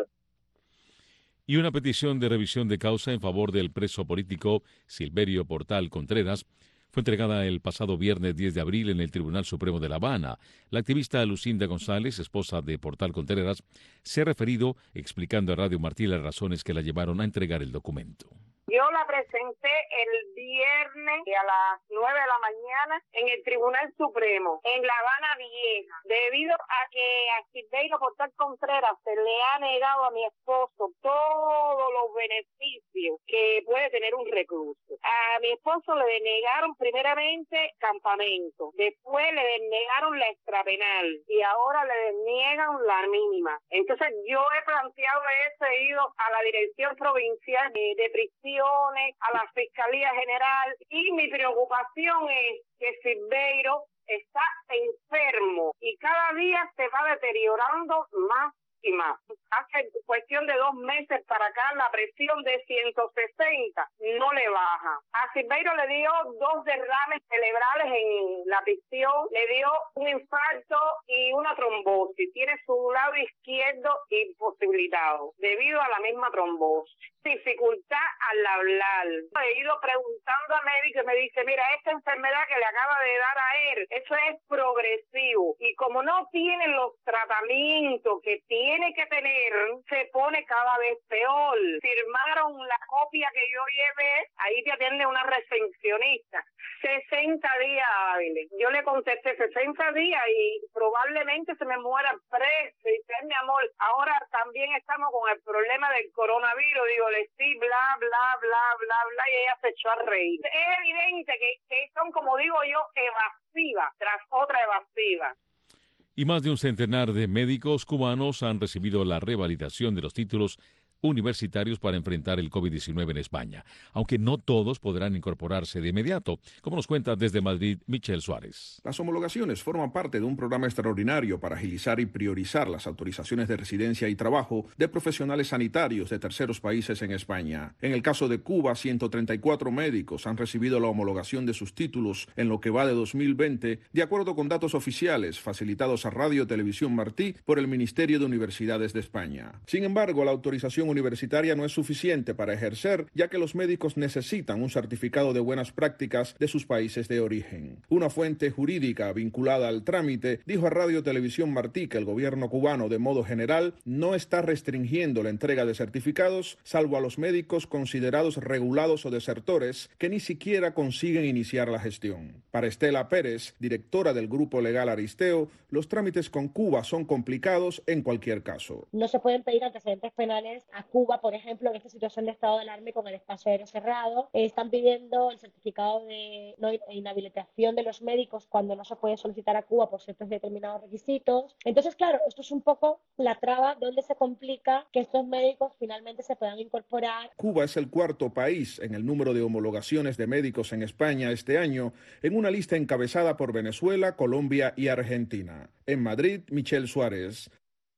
Y una petición de revisión de causa en favor del preso político Silverio Portal Contreras fue entregada el pasado viernes diez de abril en el Tribunal Supremo de La Habana. La activista Lucinda González, esposa de Portal Contreras, se ha referido explicando a Radio Martí las razones que la llevaron a entregar el documento. Yo la presenté el viernes a las nueve de la mañana en el Tribunal Supremo, en La Habana Vieja, debido a que a Silverio Portal Contreras se le ha negado a mi esposo todos los beneficios que puede tener un recluso. A mi esposo le denegaron primeramente campamento, después le denegaron la extrapenal y ahora le deniegan la mínima. Entonces yo he planteado eso, he ido a la Dirección Provincial de, de Prisión, a la Fiscalía General, y mi preocupación es que Silverio está enfermo y cada día se va deteriorando más y más. Hace cuestión de dos meses para acá la presión de ciento sesenta no le baja. A Silverio le dio dos derrames cerebrales en la prisión, le dio un infarto y una trombosis. Tiene su lado izquierdo imposibilitado debido a la misma trombosis. Dificultad al hablar. He ido preguntando a médico y me dice, mira, esta enfermedad que le acaba de dar a él, eso es progresivo. Y como no tiene los tratamientos que tiene que tener, se pone cada vez peor. Firmaron la copia que yo llevé, ahí te atiende una recepcionista. sesenta días hábiles. Yo le contesté sesenta días y probablemente se me muera preso. Y dice, mi amor, ahora también estamos con el problema del coronavirus. Digo, le sí, bla, bla, bla, bla, bla, y ella se echó a reír. Es evidente que, que son, como digo yo, evasivas tras otra evasiva. Y más de un centenar de médicos cubanos han recibido la revalidación de los títulos universitarios para enfrentar el COVID diecinueve en España, aunque no todos podrán incorporarse de inmediato, como nos cuenta desde Madrid Michelle Suárez. Las homologaciones forman parte de un programa extraordinario para agilizar y priorizar las autorizaciones de residencia y trabajo de profesionales sanitarios de terceros países en España. En el caso de Cuba, ciento treinta y cuatro médicos han recibido la homologación de sus títulos en lo que va de dos mil veinte, de acuerdo con datos oficiales facilitados a Radio Televisión Martí por el Ministerio de Universidades de España. Sin embargo, la autorización universitaria no es suficiente para ejercer, ya que los médicos necesitan un certificado de buenas prácticas de sus países de origen. Una fuente jurídica vinculada al trámite dijo a Radio Televisión Martí que el gobierno cubano, de modo general, no está restringiendo la entrega de certificados, salvo a los médicos considerados regulados o desertores, que ni siquiera consiguen iniciar la gestión. Para Estela Pérez, directora del Grupo Legal Aristeo, los trámites con Cuba son complicados en cualquier caso. No se pueden pedir antecedentes penales a Cuba, por ejemplo, en esta situación de estado de alarma con el espacio aéreo cerrado. Eh, están pidiendo el certificado de no inhabilitación de los médicos cuando no se puede solicitar a Cuba por ciertos determinados requisitos. Entonces, claro, esto es un poco la traba donde se complica que estos médicos finalmente se puedan incorporar. Cuba es el cuarto país en el número de homologaciones de médicos en España este año, en una lista encabezada por Venezuela, Colombia y Argentina. En Madrid, Michelle Suárez.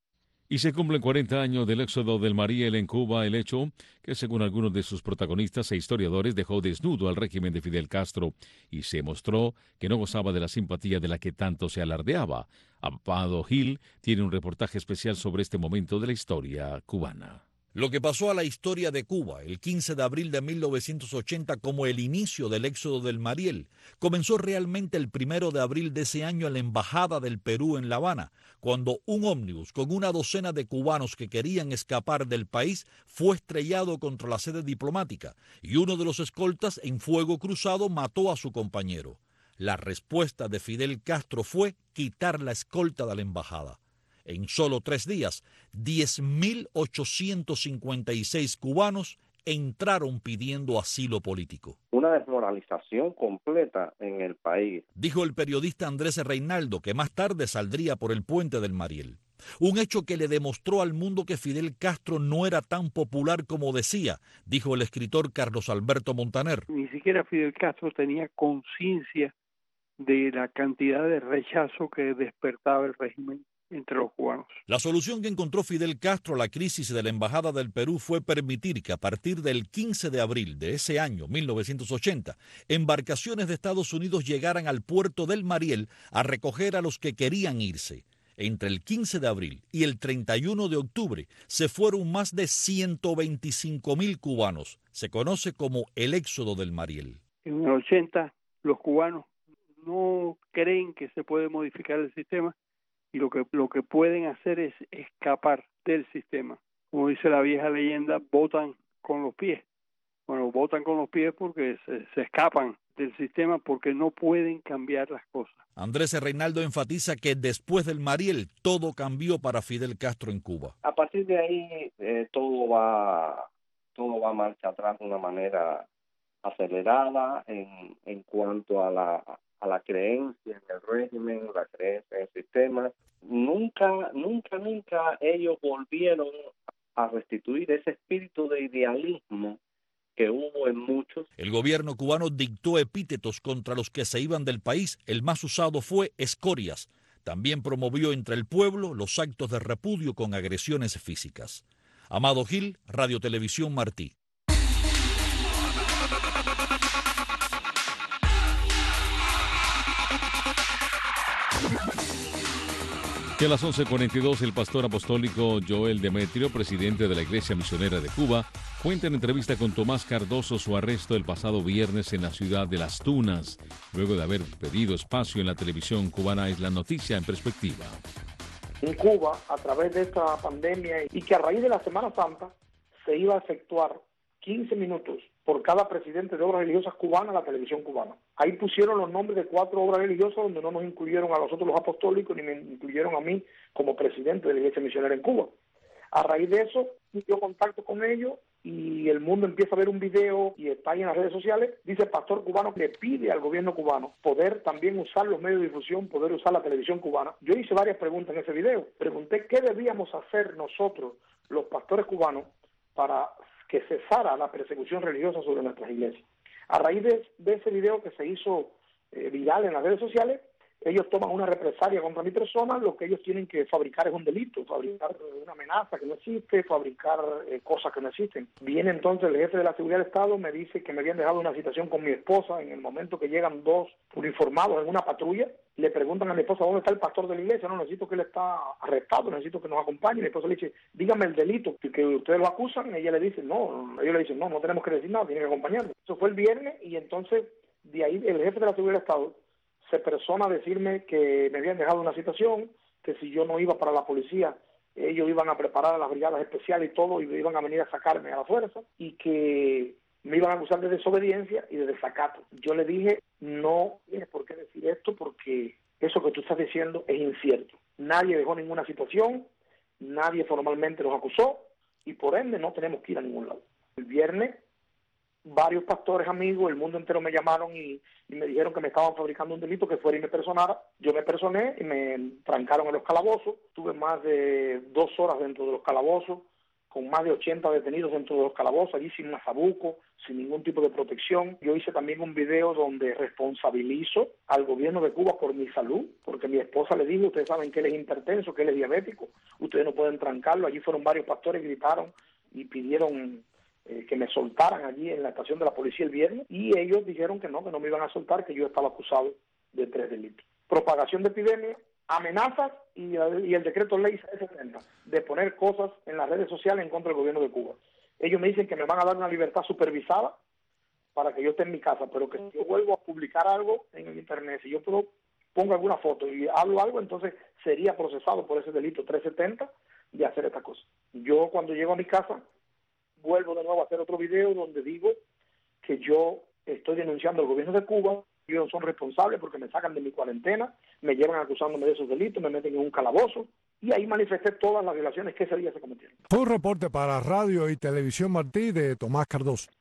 Y se cumplen cuarenta años del éxodo del Mariel en Cuba, el hecho que, según algunos de sus protagonistas e historiadores, dejó desnudo al régimen de Fidel Castro y se mostró que no gozaba de la simpatía de la que tanto se alardeaba. Amado Gil tiene un reportaje especial sobre este momento de la historia cubana. Lo que pasó a la historia de Cuba el quince de abril de mil novecientos ochenta como el inicio del éxodo del Mariel comenzó realmente el primero de abril de ese año en la Embajada del Perú en La Habana, cuando un ómnibus con una docena de cubanos que querían escapar del país fue estrellado contra la sede diplomática y uno de los escoltas en fuego cruzado mató a su compañero. La respuesta de Fidel Castro fue quitar la escolta de la embajada. En solo tres días, diez mil ochocientos cincuenta y seis cubanos entraron pidiendo asilo político. Una desmoralización completa en el país, dijo el periodista Andrés Reinaldo, que más tarde saldría por el puente del Mariel. Un hecho que le demostró al mundo que Fidel Castro no era tan popular como decía, dijo el escritor Carlos Alberto Montaner. Ni siquiera Fidel Castro tenía conciencia de la cantidad de rechazo que despertaba el régimen entre los cubanos. La solución que encontró Fidel Castro a la crisis de la Embajada del Perú fue permitir que a partir del quince de abril de ese año, mil novecientos ochenta, embarcaciones de Estados Unidos llegaran al puerto del Mariel a recoger a los que querían irse. Entre el quince de abril y el treinta y uno de octubre se fueron más de ciento veinticinco mil cubanos. Se conoce como el éxodo del Mariel. En el ochenta los cubanos no creen que se puede modificar el sistema y lo que lo que pueden hacer es escapar del sistema. Como dice la vieja leyenda, votan con los pies. Bueno, votan con los pies porque se, se escapan del sistema porque no pueden cambiar las cosas. Andrés Reinaldo enfatiza que después del Mariel todo cambió para Fidel Castro en Cuba. A partir de ahí eh, todo va todo va marcha atrás de una manera acelerada en en cuanto a la a la creencia en el régimen, la creencia en el sistema. Nunca, nunca, nunca ellos volvieron a restituir ese espíritu de idealismo que hubo en muchos. El gobierno cubano dictó epítetos contra los que se iban del país. El más usado fue escorias. También promovió entre el pueblo los actos de repudio con agresiones físicas. Amado Gil, Radio Televisión Martí. Que a las once cuarenta y dos el pastor apostólico Joel Demetrio, presidente de la Iglesia Misionera de Cuba, cuenta en entrevista con Tomás Cardoso su arresto el pasado viernes en la ciudad de Las Tunas, luego de haber pedido espacio en la televisión cubana. Es la noticia en perspectiva. En Cuba, a través de esta pandemia, y que a raíz de la Semana Santa se iba a efectuar quince minutos por cada presidente de obras religiosas cubanas a la televisión cubana. Ahí pusieron los nombres de cuatro obras religiosas donde no nos incluyeron a nosotros los apostólicos ni me incluyeron a mí como presidente de la Iglesia Misionera en Cuba. A raíz de eso, yo contacto con ellos y el mundo empieza a ver un video y está ahí en las redes sociales. Dice el pastor cubano que pide al gobierno cubano poder también usar los medios de difusión, poder usar la televisión cubana. Yo hice varias preguntas en ese video. Pregunté qué debíamos hacer nosotros, los pastores cubanos, para que cesara la persecución religiosa sobre nuestras iglesias. A raíz de, de ese video que se hizo eh, viral en las redes sociales, ellos toman una represalia contra mi persona. Lo que ellos tienen que fabricar es un delito, fabricar una amenaza que no existe, fabricar eh, cosas que no existen. Viene entonces el jefe de la seguridad del Estado, me dice que me habían dejado una citación con mi esposa en el momento que llegan dos uniformados en una patrulla. Le preguntan a mi esposa dónde está el pastor de la iglesia. No, necesito que él está arrestado, necesito que nos acompañe. Mi esposa le dice, dígame el delito que, que ustedes lo acusan. Ella le dice, no, ellos le dicen, no, no tenemos que decir nada, tienen que acompañarme. Eso fue el viernes y entonces de ahí el jefe de la seguridad del Estado se persona a decirme que me habían dejado una citación, que si yo no iba para la policía, ellos iban a preparar a las brigadas especiales y todo, y iban a venir a sacarme a la fuerza, y que me iban a acusar de desobediencia y de desacato. Yo le dije, no tienes por qué decir esto, porque eso que tú estás diciendo es incierto. Nadie dejó ninguna situación, nadie formalmente los acusó, y por ende no tenemos que ir a ningún lado. El viernes varios pastores amigos, el mundo entero me llamaron y, y me dijeron que me estaban fabricando un delito que fuera y me personara. Yo me personé y me trancaron en los calabozos. Tuve más de dos horas dentro de los calabozos, con más de ochenta detenidos dentro de los calabozos, allí sin mazabuco, sin ningún tipo de protección. Yo hice también un video donde responsabilizo al gobierno de Cuba por mi salud, porque mi esposa le dijo, ustedes saben que él es hipertenso, que él es diabético, ustedes no pueden trancarlo. Allí fueron varios pastores, gritaron y pidieron eh, que me soltaran allí en la estación de la policía el viernes, y ellos dijeron que no, que no me iban a soltar, que yo estaba acusado de tres delitos: propagación de epidemia, amenazas y, y el decreto ley seiscientos setenta de poner cosas en las redes sociales en contra del gobierno de Cuba. Ellos me dicen que me van a dar una libertad supervisada para que yo esté en mi casa, pero que si yo vuelvo a publicar algo en el internet, si yo puedo, pongo alguna foto y hablo algo, entonces sería procesado por ese delito trescientos setenta de hacer esta cosa. Yo cuando llego a mi casa vuelvo de nuevo a hacer otro video donde digo que yo estoy denunciando al gobierno de Cuba. Ellos son responsables porque me sacan de mi cuarentena, me llevan acusándome de esos delitos, me meten en un calabozo, y ahí manifesté todas las violaciones que ese día se cometieron. Fue un reporte para Radio y Televisión Martí de Tomás Cardoso.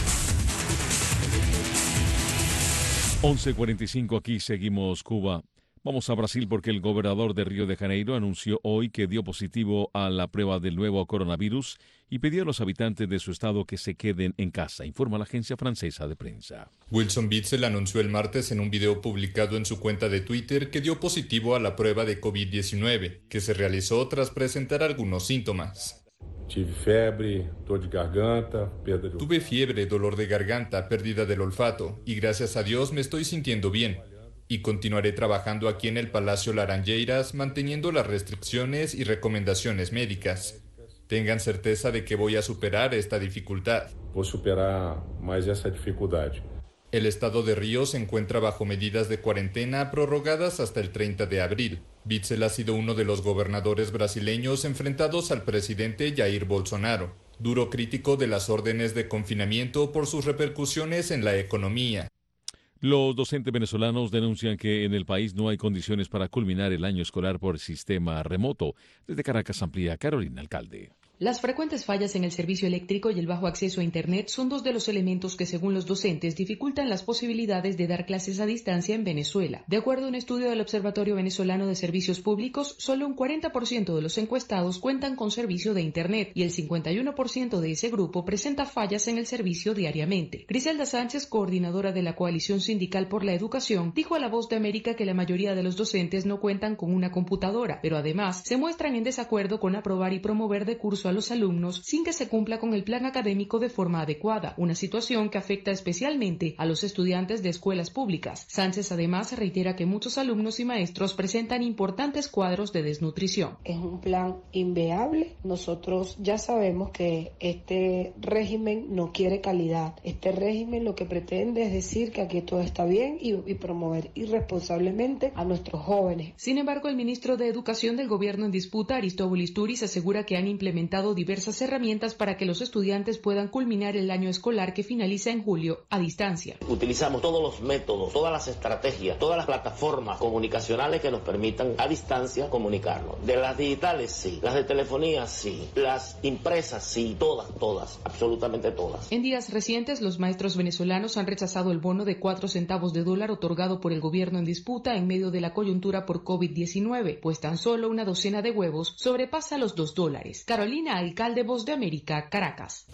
once cuarenta y cinco, aquí seguimos Cuba. Vamos a Brasil porque el gobernador de Río de Janeiro anunció hoy que dio positivo a la prueba del nuevo coronavirus y pidió a los habitantes de su estado que se queden en casa, informa la agencia francesa de prensa. Wilson Witzel anunció el martes en un video publicado en su cuenta de Twitter que dio positivo a la prueba de COVID diecinueve, que se realizó tras presentar algunos síntomas. Tive febre, dor de garganta, perda de... Tuve fiebre, dolor de garganta, pérdida del olfato, y gracias a Dios me estoy sintiendo bien. Y continuaré trabajando aquí en el Palacio Laranjeiras, manteniendo las restricciones y recomendaciones médicas. Tengan certeza de que voy a superar esta dificultad. Vou superar mais essa dificuldade. El estado de Río se encuentra bajo medidas de cuarentena prorrogadas hasta el treinta de abril. Witzel ha sido uno de los gobernadores brasileños enfrentados al presidente Jair Bolsonaro, duro crítico de las órdenes de confinamiento por sus repercusiones en la economía. Los docentes venezolanos denuncian que en el país no hay condiciones para culminar el año escolar por sistema remoto. Desde Caracas amplía Carolina Alcalde. Las frecuentes fallas en el servicio eléctrico y el bajo acceso a Internet son dos de los elementos que, según los docentes, dificultan las posibilidades de dar clases a distancia en Venezuela. De acuerdo a un estudio del Observatorio Venezolano de Servicios Públicos, solo un cuarenta por ciento de los encuestados cuentan con servicio de Internet y el cincuenta y uno por ciento de ese grupo presenta fallas en el servicio diariamente. Griselda Sánchez, coordinadora de la Coalición Sindical por la Educación, dijo a La Voz de América que la mayoría de los docentes no cuentan con una computadora, pero además se muestran en desacuerdo con aprobar y promover de curso a los alumnos sin que se cumpla con el plan académico de forma adecuada, una situación que afecta especialmente a los estudiantes de escuelas públicas. Sánchez además reitera que muchos alumnos y maestros presentan importantes cuadros de desnutrición. Es un plan inviable. Nosotros ya sabemos que este régimen no quiere calidad. Este régimen lo que pretende es decir que aquí todo está bien y, y promover irresponsablemente a nuestros jóvenes. Sin embargo, el ministro de Educación del gobierno en disputa, Aristóbulo Isturiz, asegura que han implementado diversas herramientas para que los estudiantes puedan culminar el año escolar que finaliza en julio a distancia. Utilizamos todos los métodos, todas las estrategias, todas las plataformas comunicacionales que nos permitan a distancia comunicarnos. De las digitales, sí. Las de telefonía, sí. Las impresas, sí. Todas, todas. Absolutamente todas. En días recientes, los maestros venezolanos han rechazado el bono de cuatro centavos de dólar otorgado por el gobierno en disputa en medio de la coyuntura por COVID diecinueve, pues tan solo una docena de huevos sobrepasa los dos dólares. Carolina Alcalde, Voz de América, Caracas.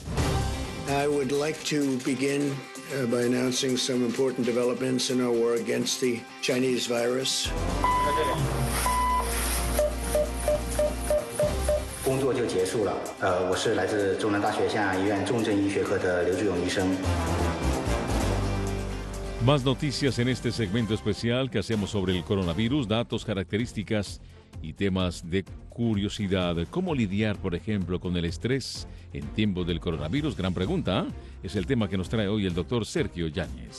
I would like to begin uh, by announcing some important developments in our war against the Chinese virus. 工作就结束了。呃，我是来自中南大学象牙医院重症医学科的刘志勇医生。 Más noticias en este segmento especial que hacemos sobre el coronavirus, datos, características y temas de curiosidad. ¿Cómo lidiar, por ejemplo, con el estrés en tiempos del coronavirus? Gran pregunta, ¿eh? Es el tema que nos trae hoy el doctor Sergio Yáñez.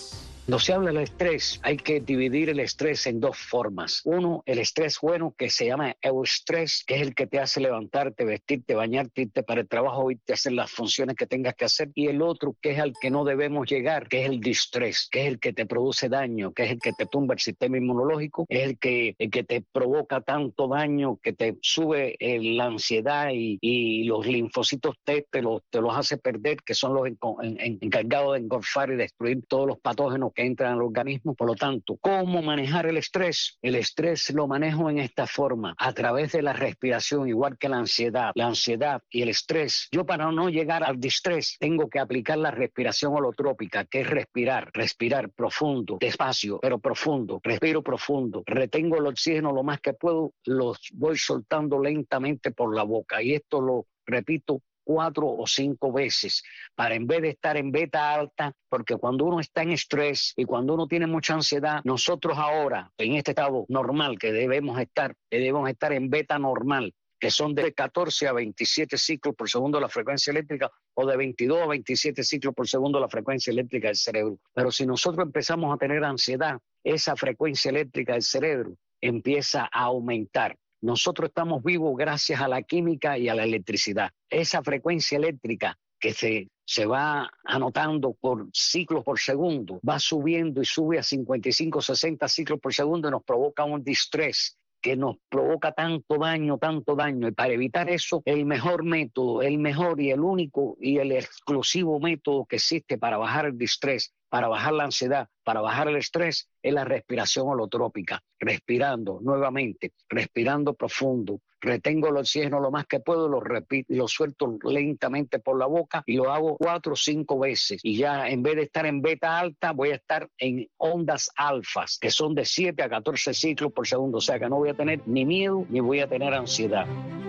Cuando se habla del estrés, hay que dividir el estrés en dos formas. Uno, el estrés bueno, que se llama eustrés, que es el que te hace levantarte, vestirte, bañarte, irte para el trabajo, irte a hacer las funciones que tengas que hacer. Y el otro, que es al que no debemos llegar, que es el distrés, que es el que te produce daño, que es el que te tumba el sistema inmunológico, es el que, el que te provoca tanto daño que te sube eh, la ansiedad y, y los linfocitos T te los, te los hace perder, que son los en, en, encargados de engorfar y destruir todos los patógenos que entran al organismo. Por lo tanto, ¿cómo manejar el estrés? El estrés lo manejo en esta forma, a través de la respiración, igual que la ansiedad. La ansiedad y el estrés. Yo, para no llegar al distrés, tengo que aplicar la respiración holotrópica, que es respirar, respirar profundo, despacio, pero profundo. Respiro profundo, retengo el oxígeno lo más que puedo, los voy soltando lentamente por la boca. Y esto lo repito cuatro o cinco veces, para en vez de estar en beta alta, porque cuando uno está en estrés y cuando uno tiene mucha ansiedad, nosotros ahora, en este estado normal que debemos estar, debemos estar en beta normal, que son de catorce a veintisiete ciclos por segundo la frecuencia eléctrica, o de veintidós a veintisiete ciclos por segundo la frecuencia eléctrica del cerebro. Pero si nosotros empezamos a tener ansiedad, esa frecuencia eléctrica del cerebro empieza a aumentar. Nosotros estamos vivos gracias a la química y a la electricidad. Esa frecuencia eléctrica que se, se va anotando por ciclos por segundo, va subiendo y sube a cincuenta y cinco, sesenta ciclos por segundo y nos provoca un distrés que nos provoca tanto daño, tanto daño. Y para evitar eso, el mejor método, el mejor y el único y el exclusivo método que existe para bajar el distrés, para bajar la ansiedad, para bajar el estrés, es la respiración holotrópica. Respirando nuevamente, respirando profundo. Retengo el oxígeno lo más que puedo, lo repito, lo suelto lentamente por la boca y lo hago cuatro o cinco veces. Y ya en vez de estar en beta alta, voy a estar en ondas alfas, que son de siete a catorce ciclos por segundo. O sea que no voy a tener ni miedo ni voy a tener ansiedad.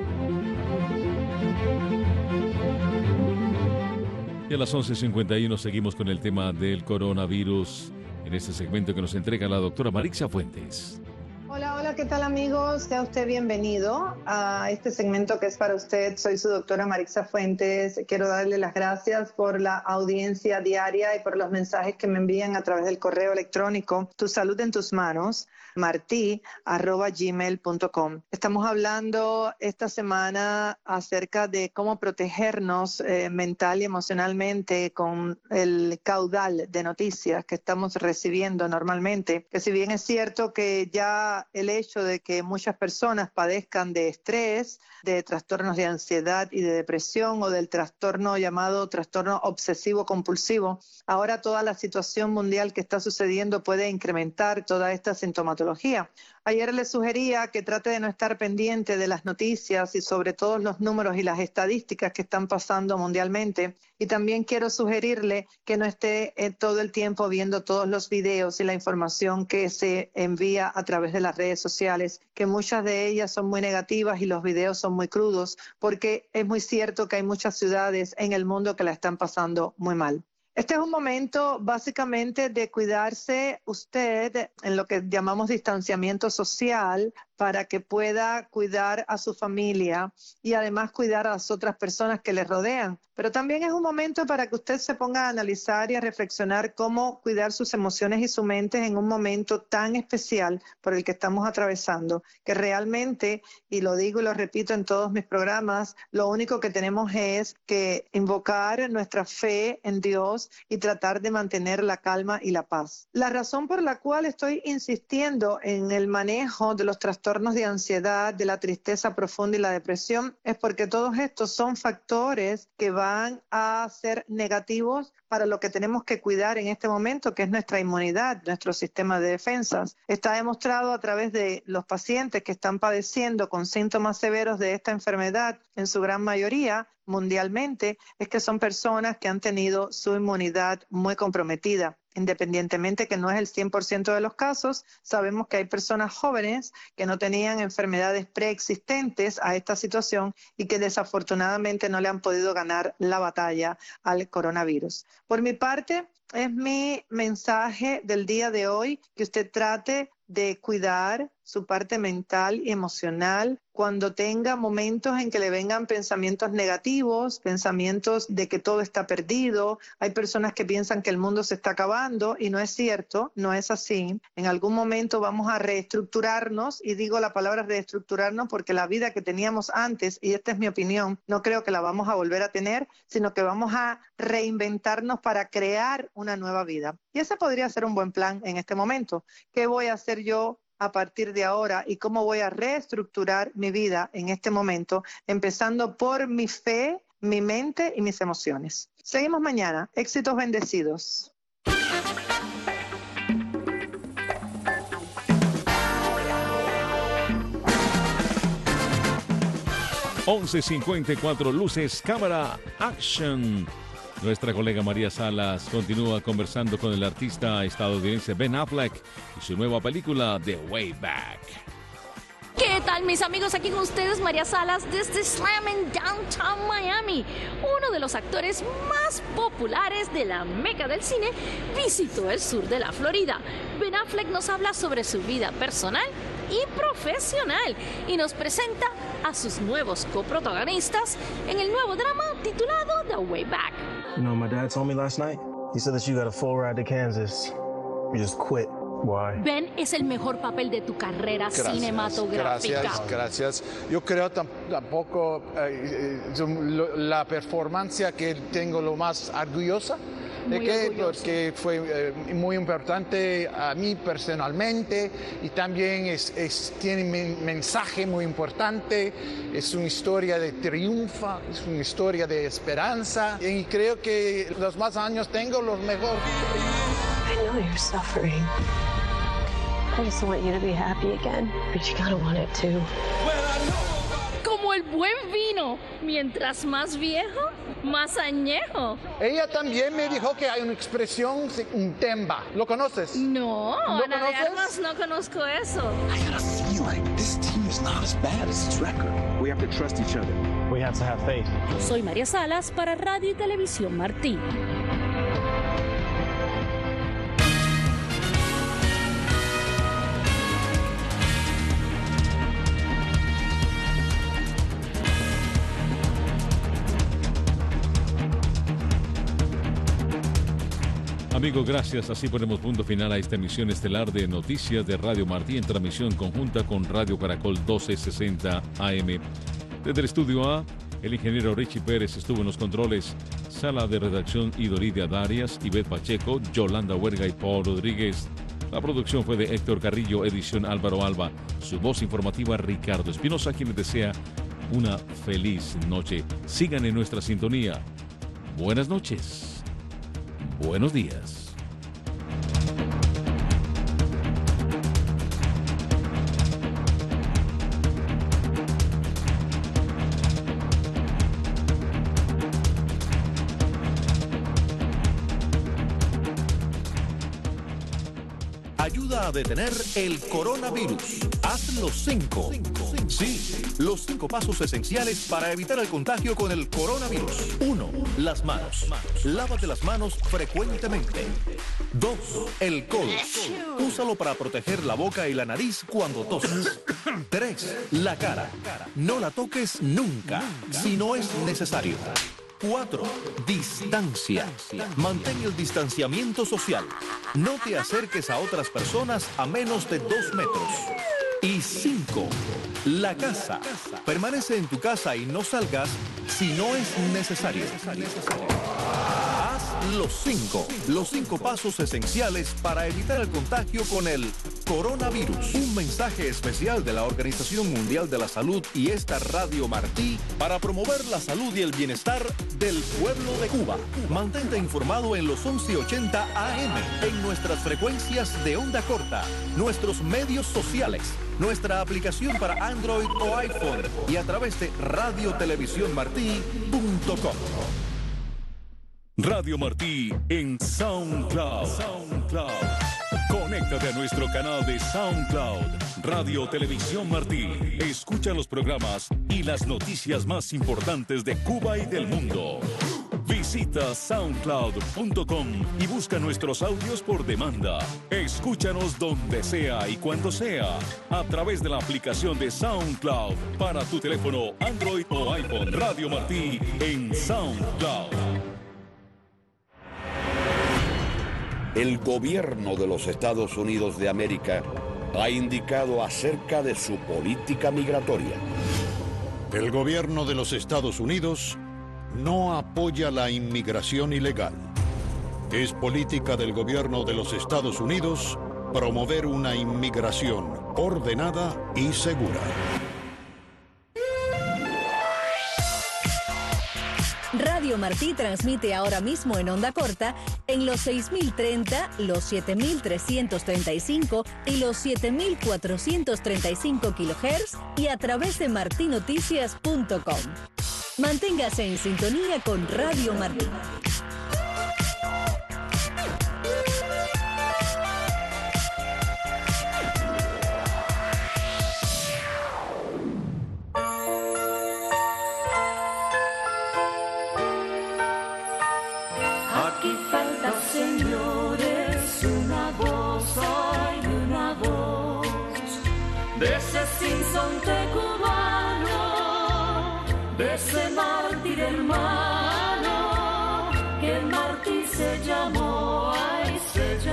Y a las once cincuenta y uno seguimos con el tema del coronavirus en este segmento que nos entrega la doctora Marixa Fuentes. Hola, hola, ¿qué tal, amigos? Sea usted bienvenido a este segmento que es para usted. Soy su doctora Marixa Fuentes. Quiero darle las gracias por la audiencia diaria y por los mensajes que me envían a través del correo electrónico Tu Salud en Tus Manos, marti arroba gmail punto com. Estamos hablando esta semana acerca de cómo protegernos eh, mental y emocionalmente con el caudal de noticias que estamos recibiendo normalmente, que si bien es cierto que ya el hecho de que muchas personas padezcan de estrés, de trastornos de ansiedad y de depresión o del trastorno llamado trastorno obsesivo-compulsivo, ahora toda la situación mundial que está sucediendo puede incrementar toda esta sintomatología. Ayer les sugería que trate de no estar pendiente de las noticias y sobre todo los números y las estadísticas que están pasando mundialmente. Y también quiero sugerirle que no esté eh, todo el tiempo viendo todos los videos y la información que se envía a través de las redes sociales, que muchas de ellas son muy negativas y los videos son muy crudos, porque es muy cierto que hay muchas ciudades en el mundo que la están pasando muy mal. Este es un momento básicamente de cuidarse usted en lo que llamamos distanciamiento social, para que pueda cuidar a su familia y además cuidar a las otras personas que le rodean. Pero también es un momento para que usted se ponga a analizar y a reflexionar cómo cuidar sus emociones y su mente en un momento tan especial por el que estamos atravesando, que realmente, y lo digo y lo repito en todos mis programas, lo único que tenemos es que invocar nuestra fe en Dios y tratar de mantener la calma y la paz. La razón por la cual estoy insistiendo en el manejo de los trastornos de ansiedad, de la tristeza profunda y la depresión, es porque todos estos son factores que van a ser negativos para lo que tenemos que cuidar en este momento, que es nuestra inmunidad, nuestro sistema de defensas. Está demostrado a través de los pacientes que están padeciendo con síntomas severos de esta enfermedad, en su gran mayoría mundialmente, es que son personas que han tenido su inmunidad muy comprometida. Independientemente que no es el cien por ciento de los casos, sabemos que hay personas jóvenes que no tenían enfermedades preexistentes a esta situación y que desafortunadamente no le han podido ganar la batalla al coronavirus. Por mi parte, es mi mensaje del día de hoy que usted trate de cuidar su parte mental y emocional cuando tenga momentos en que le vengan pensamientos negativos, pensamientos de que todo está perdido. Hay personas que piensan que el mundo se está acabando y no es cierto, no es así. En algún momento vamos a reestructurarnos, y digo la palabra reestructurarnos porque la vida que teníamos antes, y esta es mi opinión, no creo que la vamos a volver a tener, sino que vamos a reinventarnos para crear una nueva vida. Y ese podría ser un buen plan en este momento. ¿Qué voy a hacer yo a partir de ahora y cómo voy a reestructurar mi vida en este momento, empezando por mi fe, mi mente y mis emociones? Seguimos mañana. Éxitos bendecidos. once cincuenta y cuatro, luces, cámara, action. Nuestra colega María Salas continúa conversando con el artista estadounidense Ben Affleck y su nueva película The Way Back. ¿Qué tal, mis amigos? Aquí con ustedes María Salas desde Slam en Downtown Miami. Uno de los actores más populares de la meca del cine visitó el sur de la Florida. Ben Affleck nos habla sobre su vida personal y profesional y nos presenta a sus nuevos coprotagonistas en el nuevo drama titulado The Way Back. You know, my dad told me last night, he said that you got a full ride to Kansas. You just quit. Why? Ben es el mejor papel de tu carrera gracias, cinematográfica. Gracias, gracias. Yo creo tam tampoco eh, eh, la performance que tengo lo más orgullosa de Muy que orgulloso. porque fue eh, muy importante a mí personalmente y también es, es, tiene un mensaje muy importante, es una historia de triunfo, es una historia de esperanza y creo que los más años tengo los mejores. I know you're suffering. I just want you to be happy again, but you gotta want it too. Como el buen vino, mientras más viejo, más añejo. Ella también me dijo que hay una expresión, un temba. ¿Lo conoces? No, ¿Lo Ana de conoces? Armas, no conozco eso. I got a feeling this team is not as bad as its record. We have to trust each other. We have to have faith. Soy María Salas para Radio y Televisión Martí. Amigos, gracias. Así ponemos punto final a esta emisión estelar de Noticias de Radio Martí en transmisión conjunta con Radio Caracol doce sesenta A M. Desde el estudio A, el ingeniero Richie Pérez estuvo en los controles. Sala de redacción Idolidia Darias, Ivette Pacheco, Yolanda Huerga y Paul Rodríguez. La producción fue de Héctor Carrillo, edición Álvaro Alba. Su voz informativa Ricardo Espinosa, quien les desea una feliz noche. Sigan en nuestra sintonía. Buenas noches. Buenos días. Ayuda a detener el coronavirus. Haz los cinco. Sí, los cinco pasos esenciales para evitar el contagio con el coronavirus. Uno, las manos. Lávate las manos frecuentemente. Dos, el codo. Úsalo para proteger la boca y la nariz cuando tosas. Tres, la cara. No la toques nunca, si no es necesario. Cuatro, distancia. Mantén el distanciamiento social. No te acerques a otras personas a menos de dos metros. Y cinco, la casa. Permanece en tu casa y no salgas si no es necesario. Haz los cinco, los cinco pasos esenciales para evitar el contagio con el coronavirus. Un mensaje especial de la Organización Mundial de la Salud y esta Radio Martí para promover la salud y el bienestar del pueblo de Cuba. Mantente informado en los once ochenta A M, en nuestras frecuencias de onda corta, nuestros medios sociales, nuestra aplicación para Android o iPhone y a través de radio televisión martí punto com. Radio Martí en SoundCloud. SoundCloud. Conéctate a nuestro canal de SoundCloud. Radio Televisión Martí. Escucha los programas y las noticias más importantes de Cuba y del mundo. Visita soundcloud punto com y busca nuestros audios por demanda. Escúchanos donde sea y cuando sea a través de la aplicación de SoundCloud para tu teléfono Android o iPhone. Radio Martí en SoundCloud. El gobierno de los Estados Unidos de América ha indicado acerca de su política migratoria. El gobierno de los Estados Unidos no apoya la inmigración ilegal. Es política del gobierno de los Estados Unidos promover una inmigración ordenada y segura. Radio Martí transmite ahora mismo en onda corta en los seis mil treinta, los siete mil trescientos treinta y cinco y los siete mil cuatrocientos treinta y cinco kilohertz y a través de marti noticias punto com. Manténgase en sintonía con Radio Martí. Aquí falta, señores, una voz, hay una voz de ese sinsonte cubano, de ese mártir hermano, que Martí se llamó.